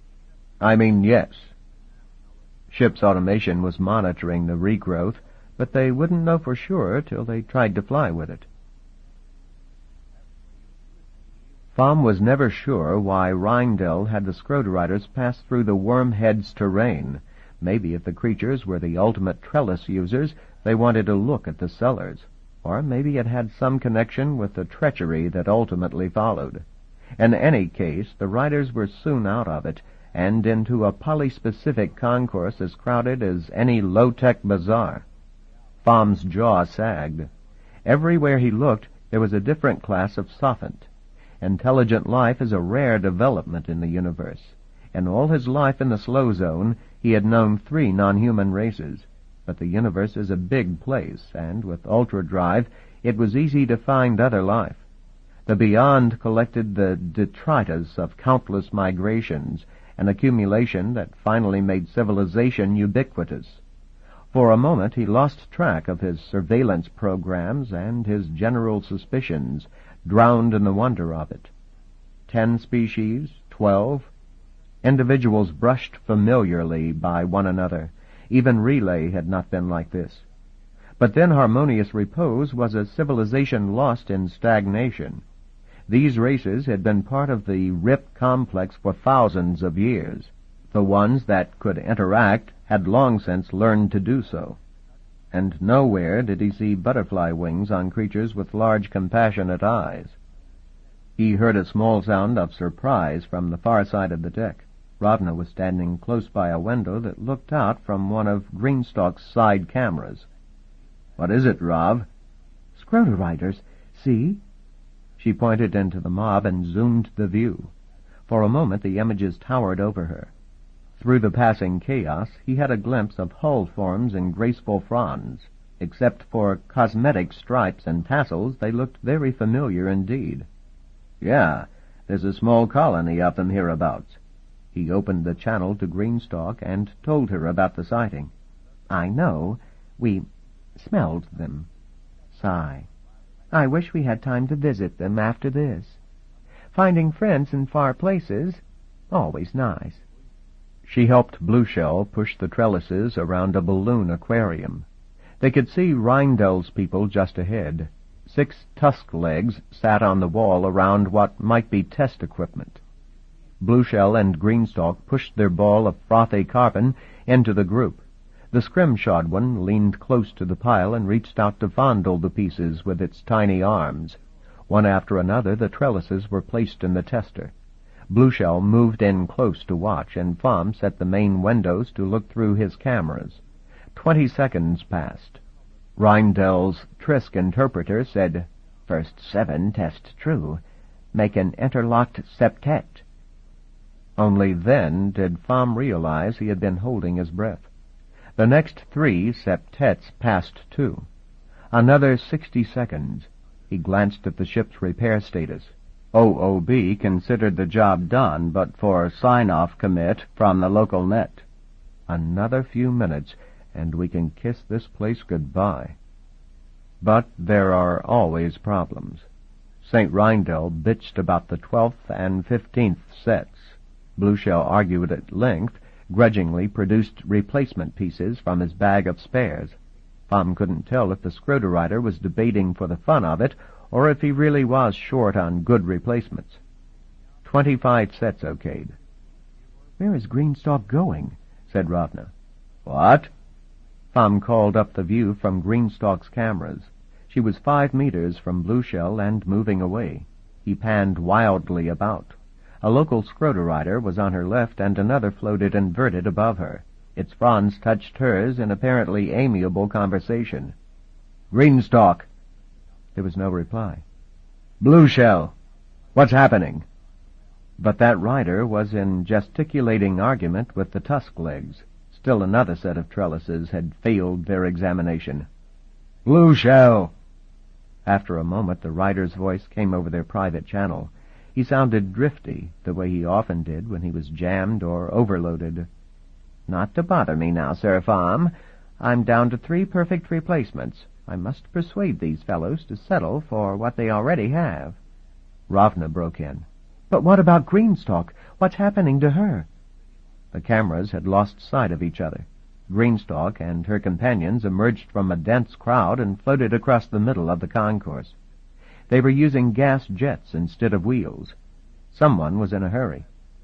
I mean, yes." Ship's automation was monitoring the regrowth, but they wouldn't know for sure till they tried to fly with it. Fam was never sure why Rheindell had the Scroder riders pass through the Wormhead's terrain. Maybe if the creatures were the ultimate trellis users, they wanted to look at the cellars. Or maybe it had some connection with the treachery that ultimately followed. In any case, the riders were soon out of it, and into a polyspecific concourse as crowded as any low-tech bazaar. Fam's jaw sagged. Everywhere he looked, there was a different class of sophont. Intelligent life is a rare development in the universe. In all his life in the slow zone, he had known three non-human races. But the universe is a big place, and with ultra-drive, it was easy to find other life. The Beyond collected the detritus of countless migrations, an accumulation that finally made civilization ubiquitous. For a moment he lost track of his surveillance programs and his general suspicions, drowned in the wonder of it. Ten species? Twelve? Individuals brushed familiarly by one another. Even relay had not been like this. But then Harmonious Repose was a civilization lost in stagnation. These races had been part of the Rip complex for thousands of years. The ones that could interact had long since learned to do so. And nowhere did he see butterfly wings on creatures with large compassionate eyes. He heard a small sound of surprise from the far side of the deck. Ravna was standing close by a window that looked out from one of Greenstock's side cameras. "What is it, Rav?" "Scroder riders. See?" She pointed into the mob and zoomed the view. For a moment the images towered over her. Through the passing chaos he had a glimpse of hull forms and graceful fronds. Except for cosmetic stripes and tassels, they looked very familiar indeed. "Yeah, there's a small colony of them hereabouts." He opened the channel to Greenstock and told her about the sighting. "I know. We smelled them." Sigh. "I wish we had time to visit them after this. Finding friends in far places, always nice." She helped Blueshell push the trellises around a balloon aquarium. They could see Rindell's people just ahead. Six tusk legs sat on the wall around what might be test equipment. Blueshell and Greenstock pushed their ball of frothy carbon into the group. The scrimshod one leaned close to the pile and reached out to fondle the pieces with its tiny arms. One after another the trellises were placed in the tester. Blueshell moved in close to watch, and Phom set the main windows to look through his cameras. Twenty seconds passed. Rindell's Trisk interpreter said, "First seven test true. Make an interlocked septet." Only then did Phom realize he had been holding his breath. The next three septets passed too. Another sixty seconds. He glanced at the ship's repair status. O O B considered the job done, but for sign-off commit from the local net. Another few minutes, and we can kiss this place goodbye. But there are always problems. Saint Rindell bitched about the twelfth and fifteenth sets. Blueshell argued at length, grudgingly produced replacement pieces from his bag of spares. Phom couldn't tell if the Scroder rider was debating for the fun of it, or if he really was short on good replacements. Twenty-five sets okayed. "Where is Greenstock going?" said Ravna. "What?" Phom called up the view from Greenstock's cameras. She was five meters from Blueshell and moving away. He panned wildly about. A local Scroder rider was on her left, and another floated inverted above her. Its fronds touched hers in apparently amiable conversation. "Greenstock!" There was no reply. "Blueshell! What's happening?" But that rider was in gesticulating argument with the tusk legs. Still another set of trellises had failed their examination. "Blueshell!" After a moment the rider's voice came over their private channel. He sounded drifty, the way he often did when he was jammed or overloaded. "Not to bother me now, Sir Phom. I'm down to three perfect replacements. I must persuade these fellows to settle for what they already have." Ravna broke in. "But what about Greenstock? What's happening to her?" The cameras had lost sight of each other. Greenstock and her companions emerged from a dense crowd and floated across the middle of the concourse. They were using gas jets instead of wheels. Someone was in a hurry.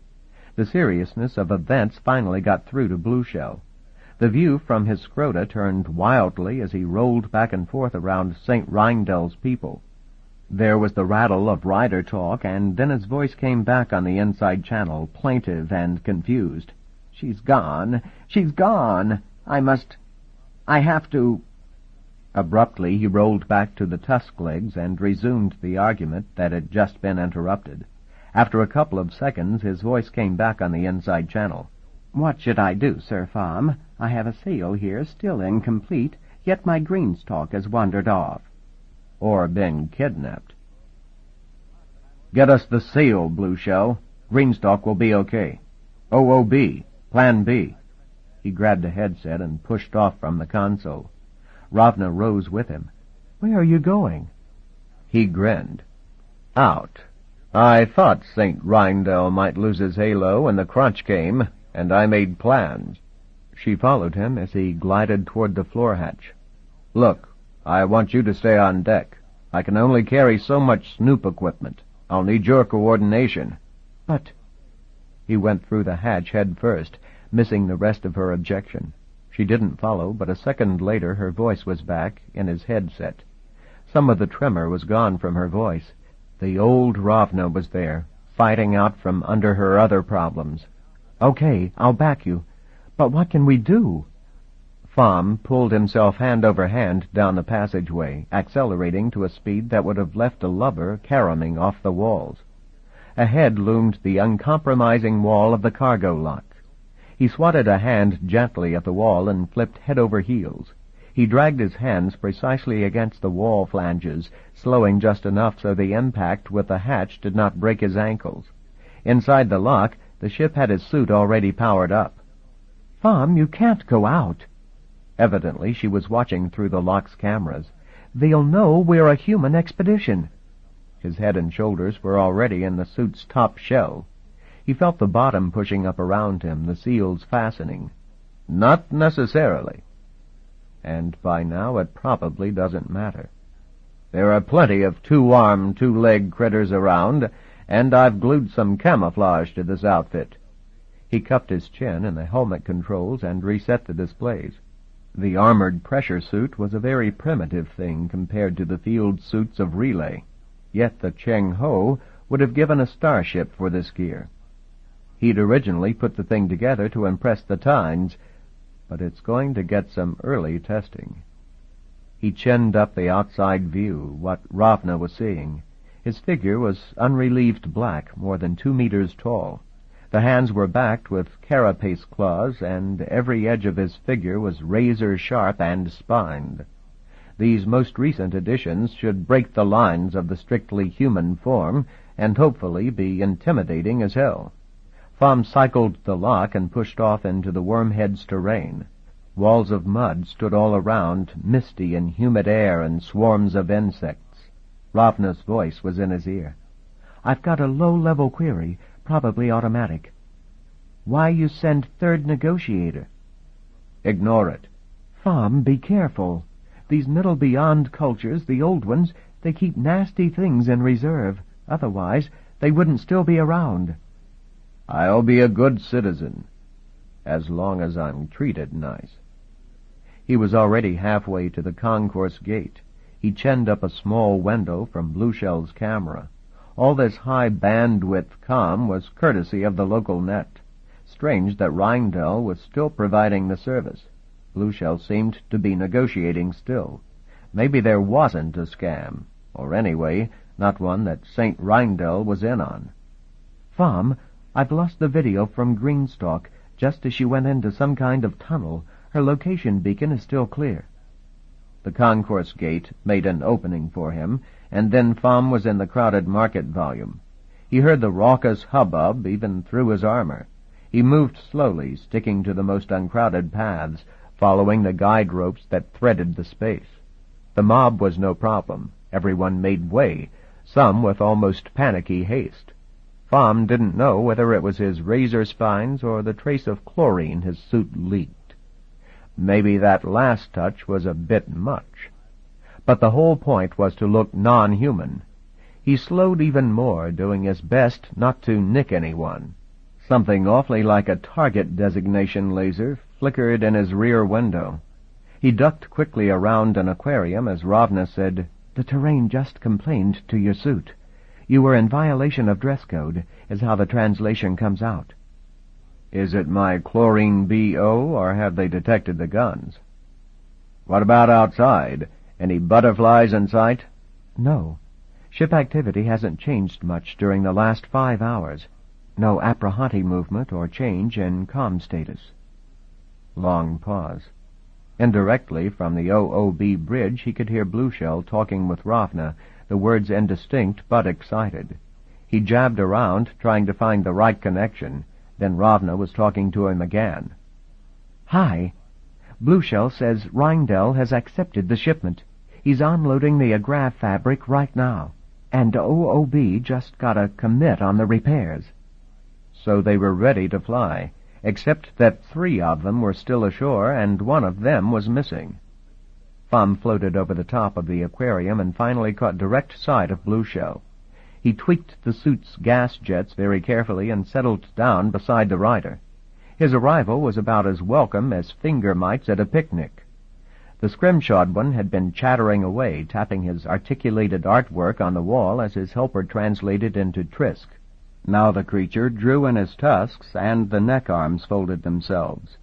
The seriousness of events finally got through to Blueshell. The view from his Scroda turned wildly as he rolled back and forth around Saint Rindell's people. There was the rattle of rider talk, and then his voice came back on the inside channel, plaintive and confused. "She's gone. She's gone. I must... I have to..." Abruptly he rolled back to the tusk legs and resumed the argument that had just been interrupted. After a couple of seconds his voice came back on the inside channel. "What should I do, Sir Phom? I have a sail here still incomplete, yet my Greenstock has wandered off." "Or been kidnapped." "Get us the sail, Blueshell. Greenstock will be okay. O O B, Plan B." He grabbed a headset and pushed off from the console. Ravna rose with him. "Where are you going?" He grinned. "Out. I thought Saint Rindell might lose his halo when the crunch came, and I made plans. She followed him as he glided toward the floor hatch. Look, I want you to stay on deck. I can only carry so much snoop equipment. I'll need your coordination. But... He went through the hatch head first, missing the rest of her objection. She didn't follow, but a second later her voice was back in his headset. Some of the tremor was gone from her voice. The old Ravna was there, fighting out from under her other problems. Okay, I'll back you. But what can we do? Pham pulled himself hand over hand down the passageway, accelerating to a speed that would have left a lover caroming off the walls. Ahead loomed the uncompromising wall of the cargo lock. He swatted a hand gently at the wall and flipped head over heels. He dragged his hands precisely against the wall flanges, slowing just enough so the impact with the hatch did not break his ankles. Inside the lock, the ship had his suit already powered up. Pham, you can't go out. Evidently she was watching through the lock's cameras. They'll know we're a human expedition. His head and shoulders were already in the suit's top shell. He felt the bottom pushing up around him, the seals fastening. Not necessarily. And by now it probably doesn't matter. There are plenty of two-armed, two-legged critters around, and I've glued some camouflage to this outfit. He cupped his chin in the helmet controls and reset the displays. The armored pressure suit was a very primitive thing compared to the field suits of Relay, yet the Cheng Ho would have given a starship for this gear. He'd originally put the thing together to impress the Tynes, but it's going to get some early testing. He chinned up the outside view, what Ravna was seeing. His figure was unrelieved black, more than two meters tall. The hands were backed with carapace claws, and every edge of his figure was razor-sharp and spined. These most recent additions should break the lines of the strictly human form, and hopefully be intimidating as hell. Pham cycled the lock and pushed off into the Wormhead's terrain. Walls of mud stood all around, misty and humid air and swarms of insects. Ravna's voice was in his ear. I've got a low-level query, probably automatic. Why you send third negotiator? Ignore it. Pham, be careful. These middle beyond cultures, the old ones, they keep nasty things in reserve. Otherwise, they wouldn't still be around. I'll be a good citizen, as long as I'm treated nice. He was already halfway to the concourse gate. He chinned up a small window from Blueshell's camera. All this high bandwidth comm was courtesy of the local net. Strange that Rindell was still providing the service. Blueshell seemed to be negotiating still. Maybe there wasn't a scam, or anyway, not one that Saint Rindell was in on. Pham, I've lost the video from Greenstalk just as she went into some kind of tunnel. Her location beacon is still clear. The concourse gate made an opening for him, and then Pham was in the crowded market volume. He heard the raucous hubbub even through his armor. He moved slowly, sticking to the most uncrowded paths, following the guide ropes that threaded the space. The mob was no problem. Everyone made way, some with almost panicky haste. Pham didn't know whether it was his razor spines or the trace of chlorine his suit leaked. Maybe that last touch was a bit much. But the whole point was to look non-human. He slowed even more, doing his best not to nick anyone. Something awfully like a target designation laser flickered in his rear window. He ducked quickly around an aquarium as Ravna said, "The terrain just complained to your suit. You were in violation of dress code, is how the translation comes out." Is it my chlorine B O, or have they detected the guns? What about outside? Any butterflies in sight? No. Ship activity hasn't changed much during the last five hours. No Aprahanti movement or change in comm status. Long pause. Indirectly, from the O O B bridge, he could hear Blueshell talking with Ravna, the words indistinct but excited. He jabbed around, trying to find the right connection. Then Ravna was talking to him again. "Hi. Blueshell says Rindell has accepted the shipment. He's unloading the Agrav fabric right now." And O O B just got a commit on the repairs. So they were ready to fly, except that three of them were still ashore and one of them was missing. Pham floated over the top of the aquarium and finally caught direct sight of Blueshell. He tweaked the suit's gas jets very carefully and settled down beside the rider. His arrival was about as welcome as finger mites at a picnic. The scrimshawed one had been chattering away, tapping his articulated artwork on the wall as his helper translated into Trisk. Now the creature drew in his tusks, and the neck arms folded themselves.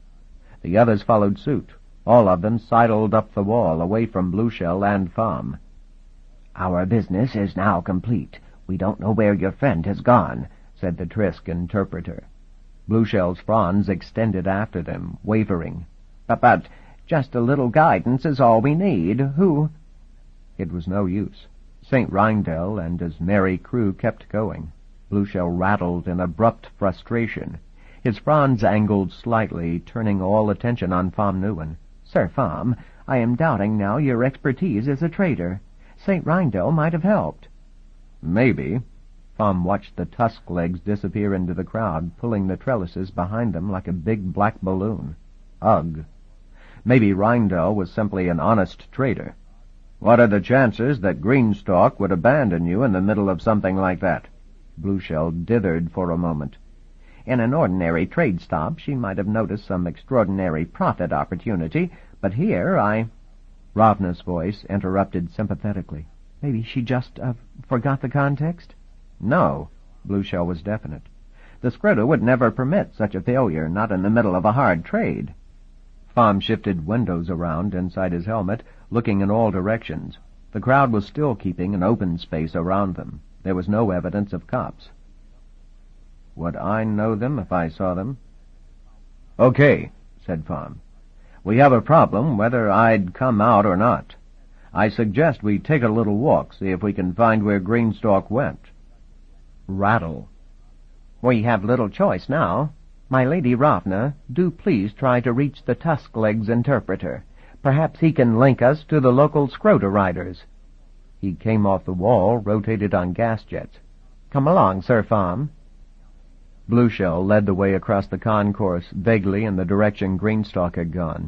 The others followed suit. All of them sidled up the wall, away from Blueshell and Pham. "Our business is now complete. We don't know where your friend has gone," said the Trisk interpreter. Blueshell's fronds extended after them, wavering. But, but just a little guidance is all we need. Who? It was no use. Saint Rindell and his merry crew kept going. Blueshell rattled in abrupt frustration. His fronds angled slightly, turning all attention on Pham Nguyen. "Sir Pham, I am doubting now your expertise as a trader. Saint Rindell might have helped." "Maybe." Pham watched the tusk legs disappear into the crowd, pulling the trellises behind them like a big black balloon. Ugh. Maybe Rindell was simply an honest trader. "What are the chances that Greenstalk would abandon you in the middle of something like that?" Blueshell dithered for a moment. "In an ordinary trade stop she might have noticed some extraordinary profit opportunity, but here I—" Ravna's voice interrupted sympathetically. "Maybe she just, uh, forgot the context?" "No." Blueshell was definite. "The Scroda would never permit such a failure, not in the middle of a hard trade." Pham shifted windows around inside his helmet, looking in all directions. The crowd was still keeping an open space around them. There was no evidence of cops. "Would I know them if I saw them?" "Okay," said Pham. "We have a problem whether I'd come out or not. I suggest we take a little walk, see if we can find where Greenstalk went." Rattle. "We have little choice now. My Lady Ravna, do please try to reach the Tusk-Legs interpreter. Perhaps he can link us to the local Scroda riders." He came off the wall, rotated on gas jets. "Come along, Sir Pham." Blueshell led the way across the concourse, vaguely in the direction Greenstalk had gone.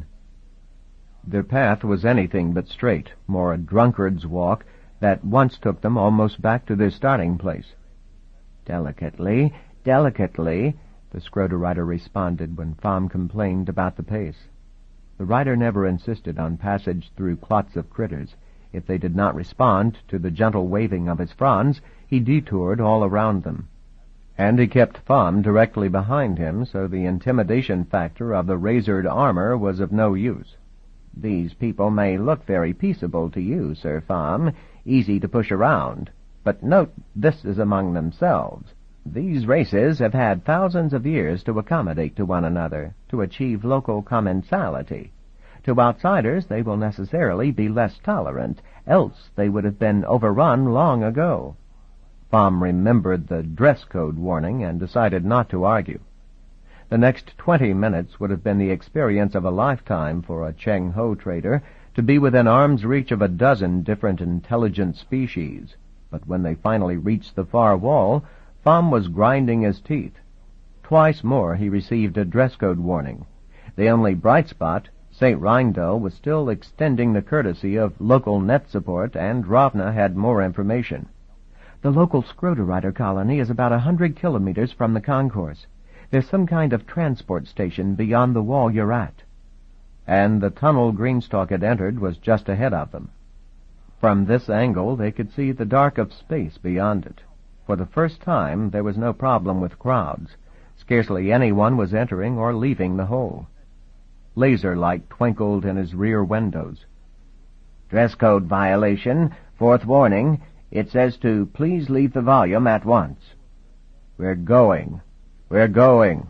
Their path was anything but straight, more a drunkard's walk that once took them almost back to their starting place. "Delicately, delicately," the Scroda rider responded when Pham complained about the pace. The rider never insisted on passage through clots of critters. If they did not respond to the gentle waving of his fronds, he detoured all around them. And he kept Pham directly behind him, so the intimidation factor of the razored armor was of no use. "These people may look very peaceable to you, Sir Pham, easy to push around, but note this is among themselves. These races have had thousands of years to accommodate to one another, to achieve local commensality. To outsiders they will necessarily be less tolerant, else they would have been overrun long ago." Pham remembered the dress code warning and decided not to argue. The next twenty minutes would have been the experience of a lifetime for a Cheng Ho trader to be within arm's reach of a dozen different intelligent species. But when they finally reached the far wall, Pham was grinding his teeth. Twice more he received a dress code warning. The only bright spot, Saint Rindell was still extending the courtesy of local net support, and Ravna had more information. "The local Scroda rider colony is about a hundred kilometers from the concourse. There's some kind of transport station beyond the wall you're at." And the tunnel Greenstalk had entered was just ahead of them. From this angle they could see the dark of space beyond it. For the first time there was no problem with crowds. Scarcely anyone was entering or leaving the hole. Laser light twinkled in his rear windows. "Dress code violation. Fourth warning. It says to please leave the volume at once." "We're going. We're going."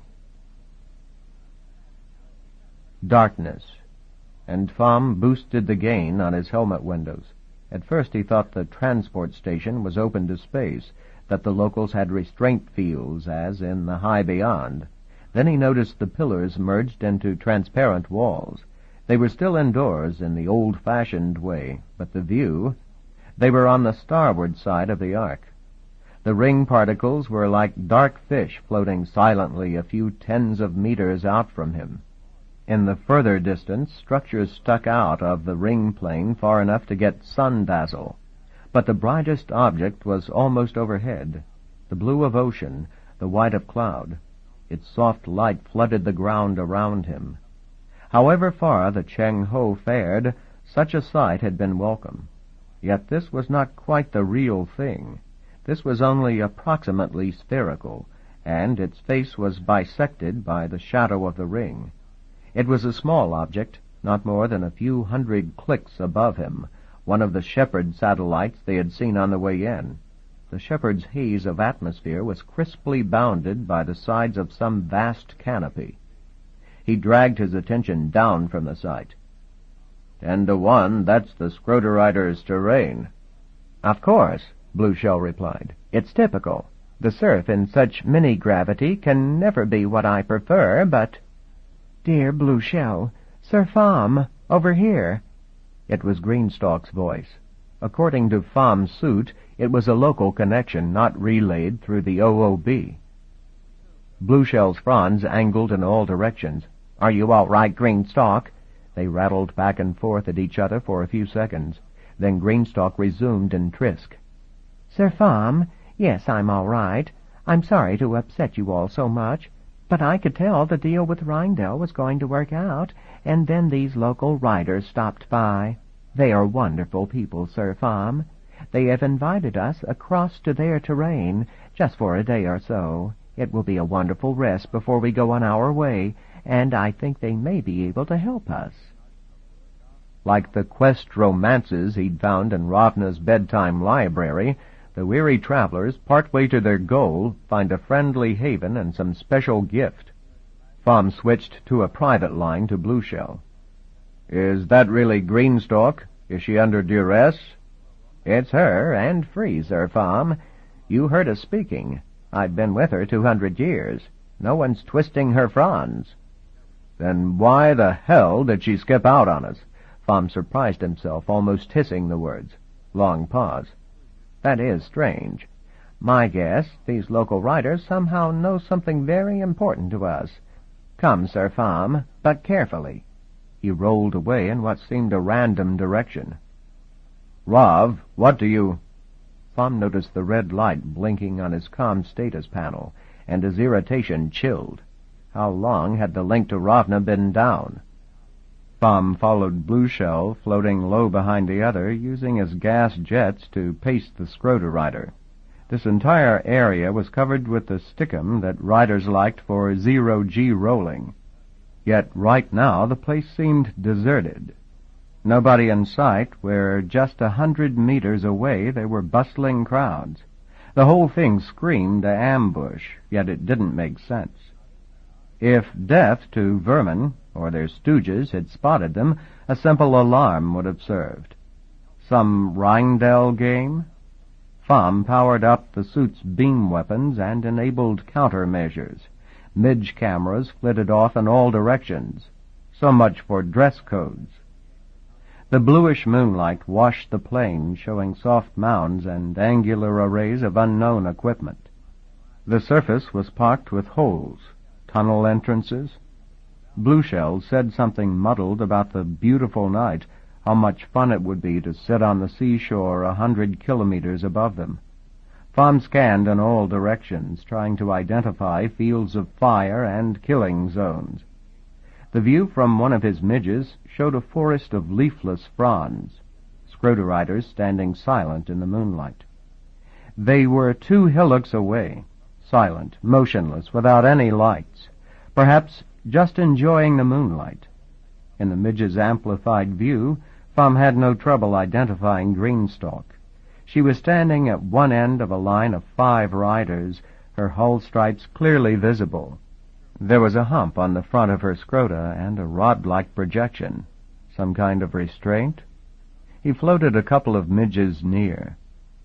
Darkness, and Pham boosted the gain on his helmet windows. At first he thought the transport station was open to space, that the locals had restraint fields, as in the high beyond. Then he noticed the pillars merged into transparent walls. They were still indoors in the old-fashioned way, but the view... They were on the starboard side of the ark. The ring particles were like dark fish floating silently a few tens of meters out from him. In the further distance, structures stuck out of the ring plane far enough to get sun dazzle. But the brightest object was almost overhead, the blue of ocean, the white of cloud. Its soft light flooded the ground around him. However far the Cheng Ho fared, such a sight had been welcome. Yet this was not quite the real thing. This was only approximately spherical, and its face was bisected by the shadow of the ring. It was a small object, not more than a few hundred clicks above him, one of the Shepherd satellites they had seen on the way in. The Shepherd's haze of atmosphere was crisply bounded by the sides of some vast canopy. He dragged his attention down from the sight. Ten to one, that's the Scroterider's terrain. Of course, Blue Shell replied. It's typical. The surf in such mini-gravity can never be what I prefer, but... Dear Blue Shell, Sir Pham, over here. It was Greenstalk's voice. According to Pham's suit, it was a local connection not relayed through the O O B. Blue Shell's fronds angled in all directions. Are you all right, Greenstalk? They rattled back and forth at each other for a few seconds. Then Greenstalk resumed in Trisk. Sir Pham, yes, I'm all right. I'm sorry to upset you all so much, but I could tell the deal with Rindell was going to work out, and then these local riders stopped by. They are wonderful people, Sir Pham. They have invited us across to their terrain, just for a day or so. It will be a wonderful rest before we go on our way, and I think they may be able to help us. Like the quest romances he'd found in Ravna's bedtime library, the weary travelers, partway to their goal, find a friendly haven and some special gift. Pham switched to a private line to Blue Shell. Is that really Greenstalk? Is she under duress? It's her, and free, Sir Pham. You heard us speaking. I've been with her two hundred years. No one's twisting her fronds. Then why the hell did she skip out on us? Pham surprised himself, almost hissing the words. Long pause. That is strange. My guess, these local riders somehow know something very important to us. Come, Sir Pham, but carefully. He rolled away in what seemed a random direction. Rav, what do you... Pham noticed the red light blinking on his comm status panel, and his irritation chilled. How long had the link to Ravna been down? Pham followed Blue Shell, floating low behind the other, using his gas jets to pace the Scroterider. This entire area was covered with the stickum that riders liked for zero-G rolling. Yet right now the place seemed deserted. Nobody in sight, where just a hundred meters away there were bustling crowds. The whole thing screamed ambush, yet it didn't make sense. If death to vermin, or their stooges, had spotted them, a simple alarm would have served. Some Rindell game? Pham powered up the suit's beam weapons and enabled countermeasures. Midge cameras flitted off in all directions. So much for dress codes. The bluish moonlight washed the plain, showing soft mounds and angular arrays of unknown equipment. The surface was pocked with holes, tunnel entrances. Blue Shell said something muddled about the beautiful night, how much fun it would be to sit on the seashore a hundred kilometers above them. Pham scanned in all directions, trying to identify fields of fire and killing zones. The view from one of his midges showed a forest of leafless fronds, Scroteriders standing silent in the moonlight. They were two hillocks away, silent, motionless, without any lights, perhaps just enjoying the moonlight. In the midge's amplified view, Pham had no trouble identifying Greenstalk. She was standing at one end of a line of five riders, her hull stripes clearly visible. There was a hump on the front of her scrota and a rod-like projection. Some kind of restraint? He floated a couple of midges near.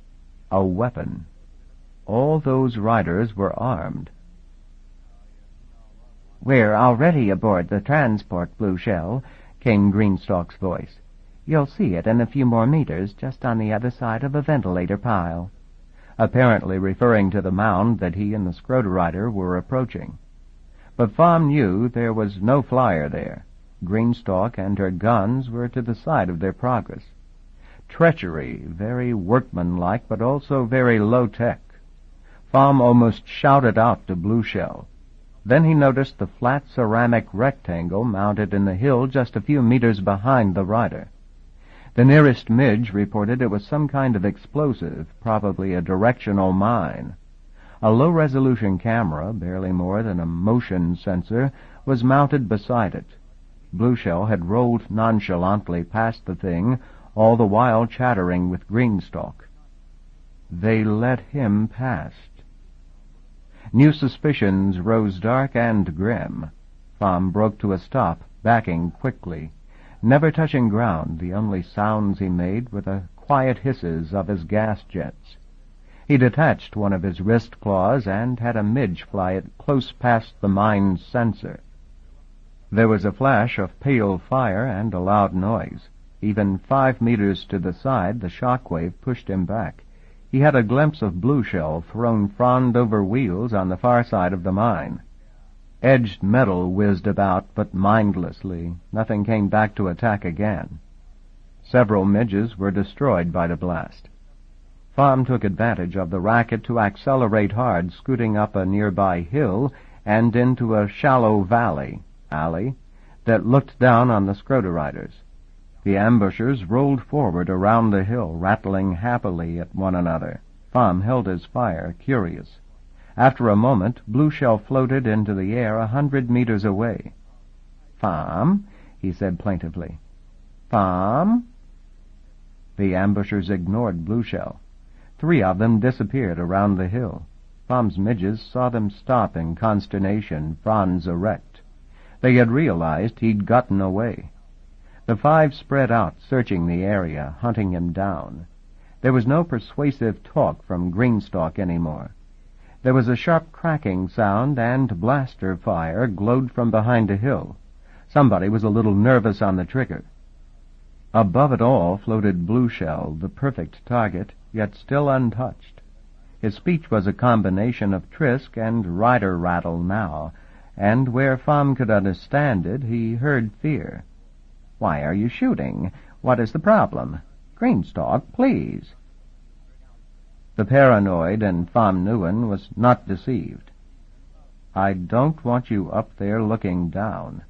A weapon. All those riders were armed. "We're already aboard the transport, Blue Shell," came Greenstalk's voice. You'll see it in a few more meters, just on the other side of a ventilator pile. Apparently referring to the mound that he and the Scroder-Rider were approaching. But Pham knew there was no flyer there. Greenstalk and her guns were to the side of their progress. Treachery, very workmanlike, but also very low-tech. Pham almost shouted out to Blueshell. Then he noticed the flat ceramic rectangle mounted in the hill just a few meters behind the rider. The nearest midge reported it was some kind of explosive, probably a directional mine. A low-resolution camera, barely more than a motion sensor, was mounted beside it. Blueshell had rolled nonchalantly past the thing, all the while chattering with Greenstalk. They let him past. New suspicions rose dark and grim. Pham broke to a stop, backing quickly. Never touching ground, the only sounds he made were the quiet hisses of his gas jets. He detached one of his wrist claws and had a midge fly it close past the mine's sensor. There was a flash of pale fire and a loud noise. Even five meters to the side, the shock wave pushed him back. He had a glimpse of Blueshell thrown frond over wheels on the far side of the mine. Edged metal whizzed about, but mindlessly. Nothing came back to attack again. Several midges were destroyed by the blast. Pham took advantage of the racket to accelerate hard, scooting up a nearby hill and into a shallow valley, alley, that looked down on the Scroder-Riders. The ambushers rolled forward around the hill, rattling happily at one another. Pham held his fire, curious. After a moment, Blueshell floated into the air a hundred meters away. "Pham," he said plaintively. "Pham?" The ambushers ignored Blueshell. Three of them disappeared around the hill. Pham's midges saw them stop in consternation, fronds erect. They had realized he'd gotten away. The five spread out, searching the area, hunting him down. There was no persuasive talk from Greenstalk anymore. There was a sharp cracking sound, and blaster fire glowed from behind a hill. Somebody was a little nervous on the trigger. Above it all floated Blueshell, the perfect target, yet still untouched. His speech was a combination of Trisk and rider rattle now, and where Pham could understand it, he heard fear. "Why are you shooting? What is the problem? Greenstalk, please." The paranoid and Pham Nguyen was not deceived. "I don't want you up there looking down."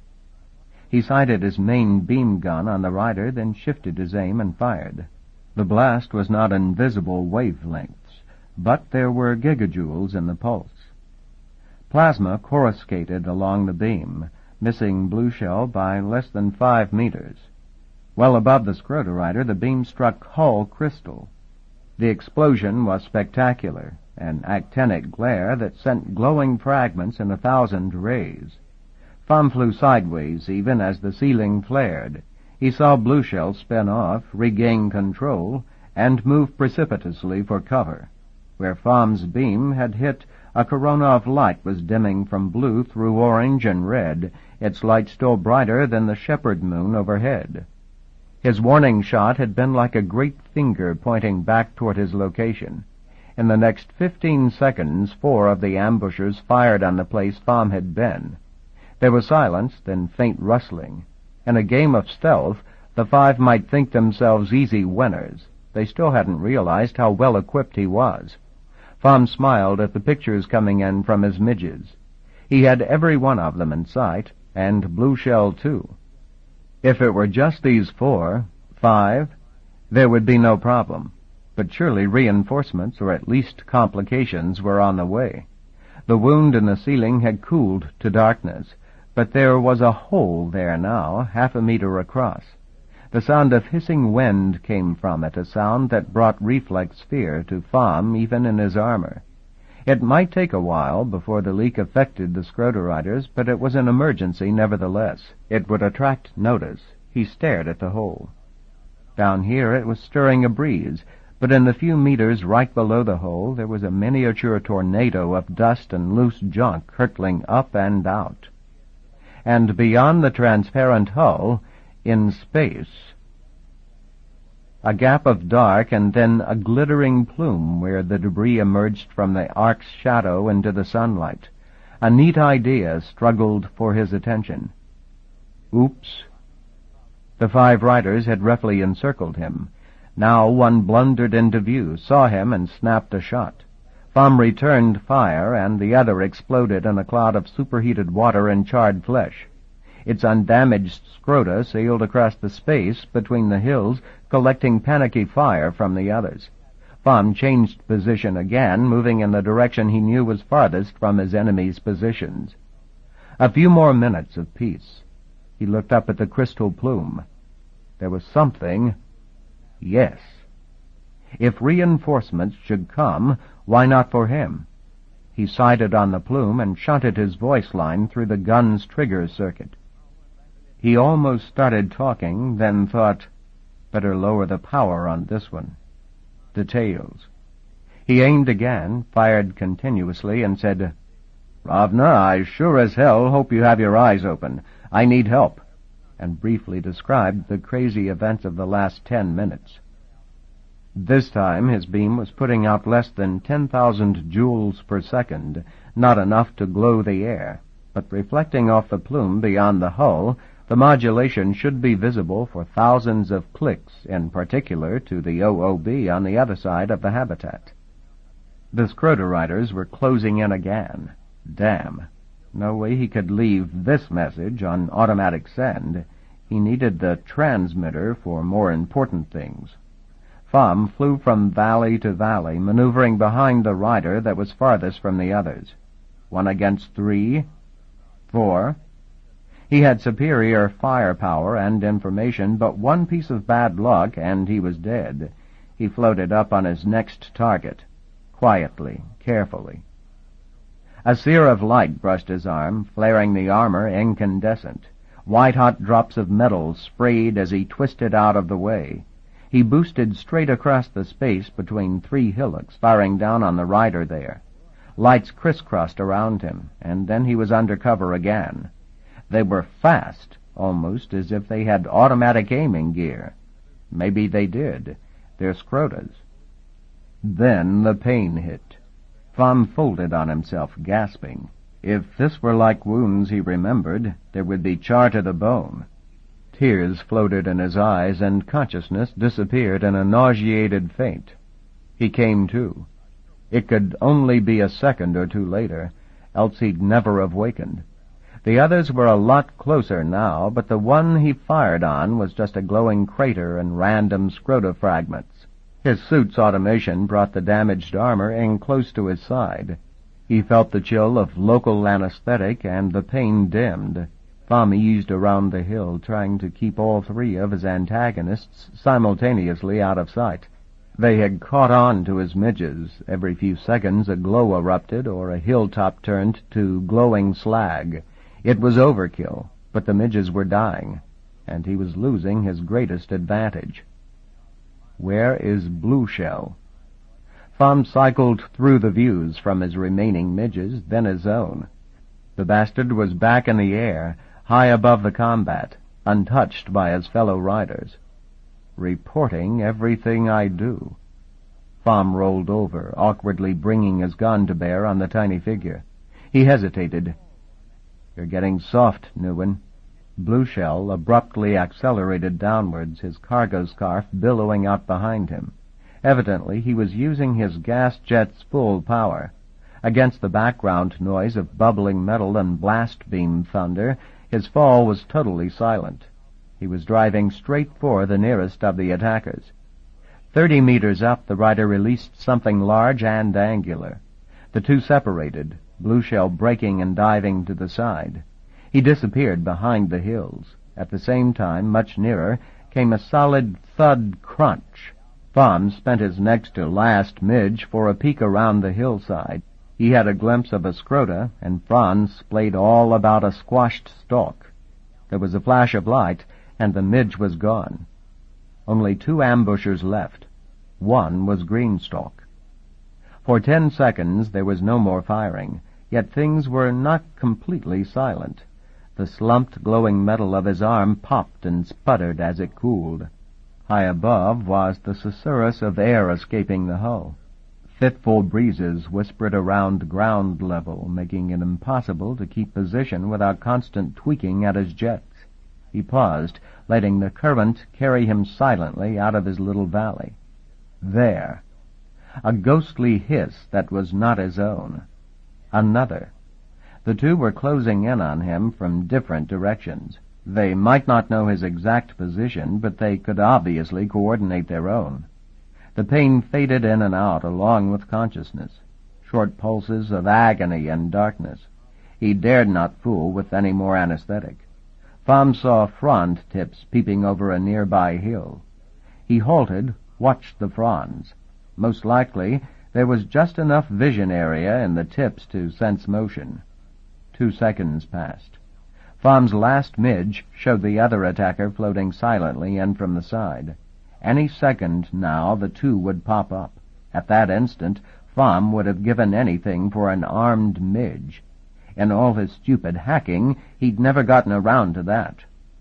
He sighted his main beam gun on the rider, then shifted his aim and fired. The blast was not in visible wavelengths, but there were gigajoules in the pulse. Plasma coruscated along the beam, missing Blueshell by less than five meters. Well above the Scroder-Rider, the beam struck hull crystal. The explosion was spectacular, an actinic glare that sent glowing fragments in a thousand rays. Pham flew sideways even as the ceiling flared. He saw Blueshell spin off, regain control, and move precipitously for cover. Where Pham's beam had hit, a corona of light was dimming from blue through orange and red, its light still brighter than the shepherd moon overhead. His warning shot had been like a great finger pointing back toward his location. In the next fifteen seconds, four of the ambushers fired on the place Pham had been. There was silence, then faint rustling. In a game of stealth, the five might think themselves easy winners. They still hadn't realized how well equipped he was. Pham smiled at the pictures coming in from his midges. He had every one of them in sight, and Blueshell too. If it were just these four, five, there would be no problem. But surely reinforcements, or at least complications, were on the way. The wound in the ceiling had cooled to darkness, but there was a hole there now, half a meter across. The sound of hissing wind came from it, a sound that brought reflex fear to Pham even in his armor. It might take a while before the leak affected the Scroder-Riders, but it was an emergency nevertheless. It would attract notice. He stared at the hole. Down here it was stirring a breeze, but in the few meters right below the hole there was a miniature tornado of dust and loose junk hurtling up and out. And beyond the transparent hull, in space, A gap of dark and then a glittering plume where the debris emerged from the ark's shadow into the sunlight. A neat idea struggled for his attention. Oops. The five riders had roughly encircled him. Now one blundered into view, saw him, and snapped a shot. Pham returned fire, and the other exploded in a cloud of superheated water and charred flesh. Its undamaged scrota sailed across the space between the hills, collecting panicky fire from the others. Pham changed position again, moving in the direction he knew was farthest from his enemy's positions. A few more minutes of peace. He looked up at the crystal plume. There was something. Yes. If reinforcements should come, why not for him? He sighted on the plume and shunted his voice line through the gun's trigger circuit. He almost started talking, then thought, better lower the power on this one. Details. He aimed again, fired continuously, and said, Ravna, I sure as hell hope you have your eyes open. I need help, and briefly described the crazy events of the last ten minutes. This time his beam was putting out less than ten thousand joules per second, not enough to glow the air, but reflecting off the plume beyond the hull, the modulation should be visible for thousands of clicks, in particular to the O O B on the other side of the habitat. The Scrota riders were closing in again. Damn. No way he could leave this message on automatic send. He needed the transmitter for more important things. Pham flew from valley to valley, maneuvering behind the rider that was farthest from the others. One against three. Four. He had superior firepower and information, but one piece of bad luck, and he was dead. He floated up on his next target, quietly, carefully. A sear of light brushed his arm, flaring the armor incandescent. White-hot drops of metal sprayed as he twisted out of the way. He boosted straight across the space between three hillocks, firing down on the rider there. Lights crisscrossed around him, and then he was under cover again. They were fast, almost as if they had automatic aiming gear. Maybe they did. They're Scrotas. Then the pain hit. Pham folded on himself, gasping. If this were like wounds he remembered, there would be char to the bone. Tears floated in his eyes, and consciousness disappeared in a nauseated faint. He came to. It could only be a second or two later, else he'd never have wakened. The others were a lot closer now, but the one he fired on was just a glowing crater and random Scrota fragments. His suit's automation brought the damaged armor in close to his side. He felt the chill of local anesthetic, and the pain dimmed. Pham eased around the hill, trying to keep all three of his antagonists simultaneously out of sight. They had caught on to his midges. Every few seconds a glow erupted, or a hilltop turned to glowing slag. It was overkill, but the midges were dying, and he was losing his greatest advantage. Where is Blue Shell? Pham cycled through the views from his remaining midges, then his own. The bastard was back in the air, high above the combat, untouched by his fellow riders. Reporting everything I do. Pham rolled over, awkwardly bringing his gun to bear on the tiny figure. He hesitated. You're getting soft, Nguyen. Blue Shell abruptly accelerated downwards, his cargo scarf billowing out behind him. Evidently he was using his gas jet's full power. Against the background noise of bubbling metal and blast beam thunder, his fall was totally silent. He was driving straight for the nearest of the attackers. Thirty meters up, the rider released something large and angular. The two separated, Blue Shell breaking and diving to the side. He disappeared behind the hills. At the same time, much nearer, came a solid thud crunch. Pham spent his next to last midge for a peek around the hillside. He had a glimpse of a Scrota, and Franz splayed all about a squashed stalk. There was a flash of light, and the midge was gone. Only two ambushers left. One was Greenstalk. For ten seconds there was no more firing, yet things were not completely silent. The slumped, glowing metal of his arm popped and sputtered as it cooled. High above was the susurrus of air escaping the hull. Fitful breezes whispered around ground level, making it impossible to keep position without constant tweaking at his jets. He paused, letting the current carry him silently out of his little valley. There. A ghostly hiss that was not his own. Another. The two were closing in on him from different directions. They might not know his exact position, but they could obviously coordinate their own. The pain faded in and out along with consciousness. Short pulses of agony and darkness. He dared not fool with any more anesthetic. Pham saw frond tips peeping over a nearby hill. He halted, watched the fronds. Most likely, there was just enough vision area in the tips to sense motion. Two seconds passed. Pham's last midge showed the other attacker floating silently in from the side. Any second now the two would pop up. At that instant, Pham would have given anything for an armed midge. In all his stupid hacking, he'd never gotten around to that.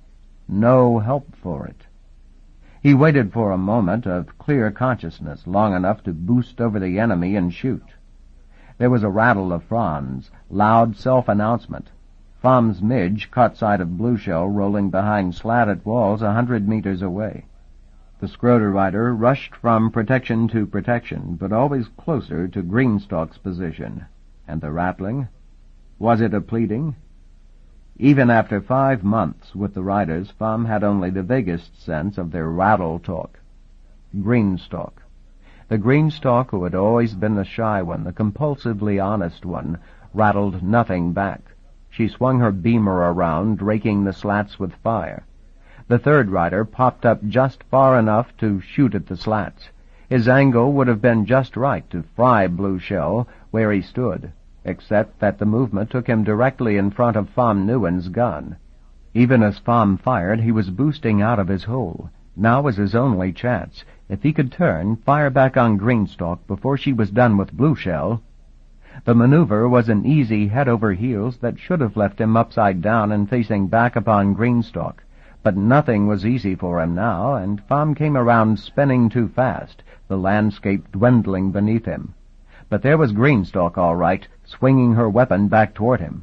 No help for it. He waited for a moment of clear consciousness, long enough to boost over the enemy and shoot. There was a rattle of fronds, loud self-announcement. Pham's midge caught sight of Blueshell rolling behind slatted walls a hundred meters away. The Scroder rider rushed from protection to protection, but always closer to Greenstock's position. And the rattling? Was it a pleading? Even after five months with the riders, Pham had only the vaguest sense of their rattle talk. Greenstock. The Greenstock who had always been the shy one, the compulsively honest one, rattled nothing back. She swung her beamer around, raking the slats with fire. The third rider popped up just far enough to shoot at the slats. His angle would have been just right to fry Blueshell where he stood, except that the movement took him directly in front of Pham Nguyen's gun. Even as Pham fired, he was boosting out of his hole. Now was his only chance. If he could turn, fire back on Greenstock before she was done with Blueshell. The maneuver was an easy head over heels that should have left him upside down and facing back upon Greenstock. But nothing was easy for him now, and Pham came around spinning too fast, the landscape dwindling beneath him. But there was Greenstock, all right, swinging her weapon back toward him.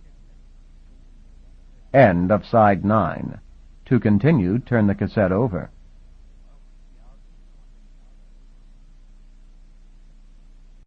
End of Side nine. To continue, turn the cassette over.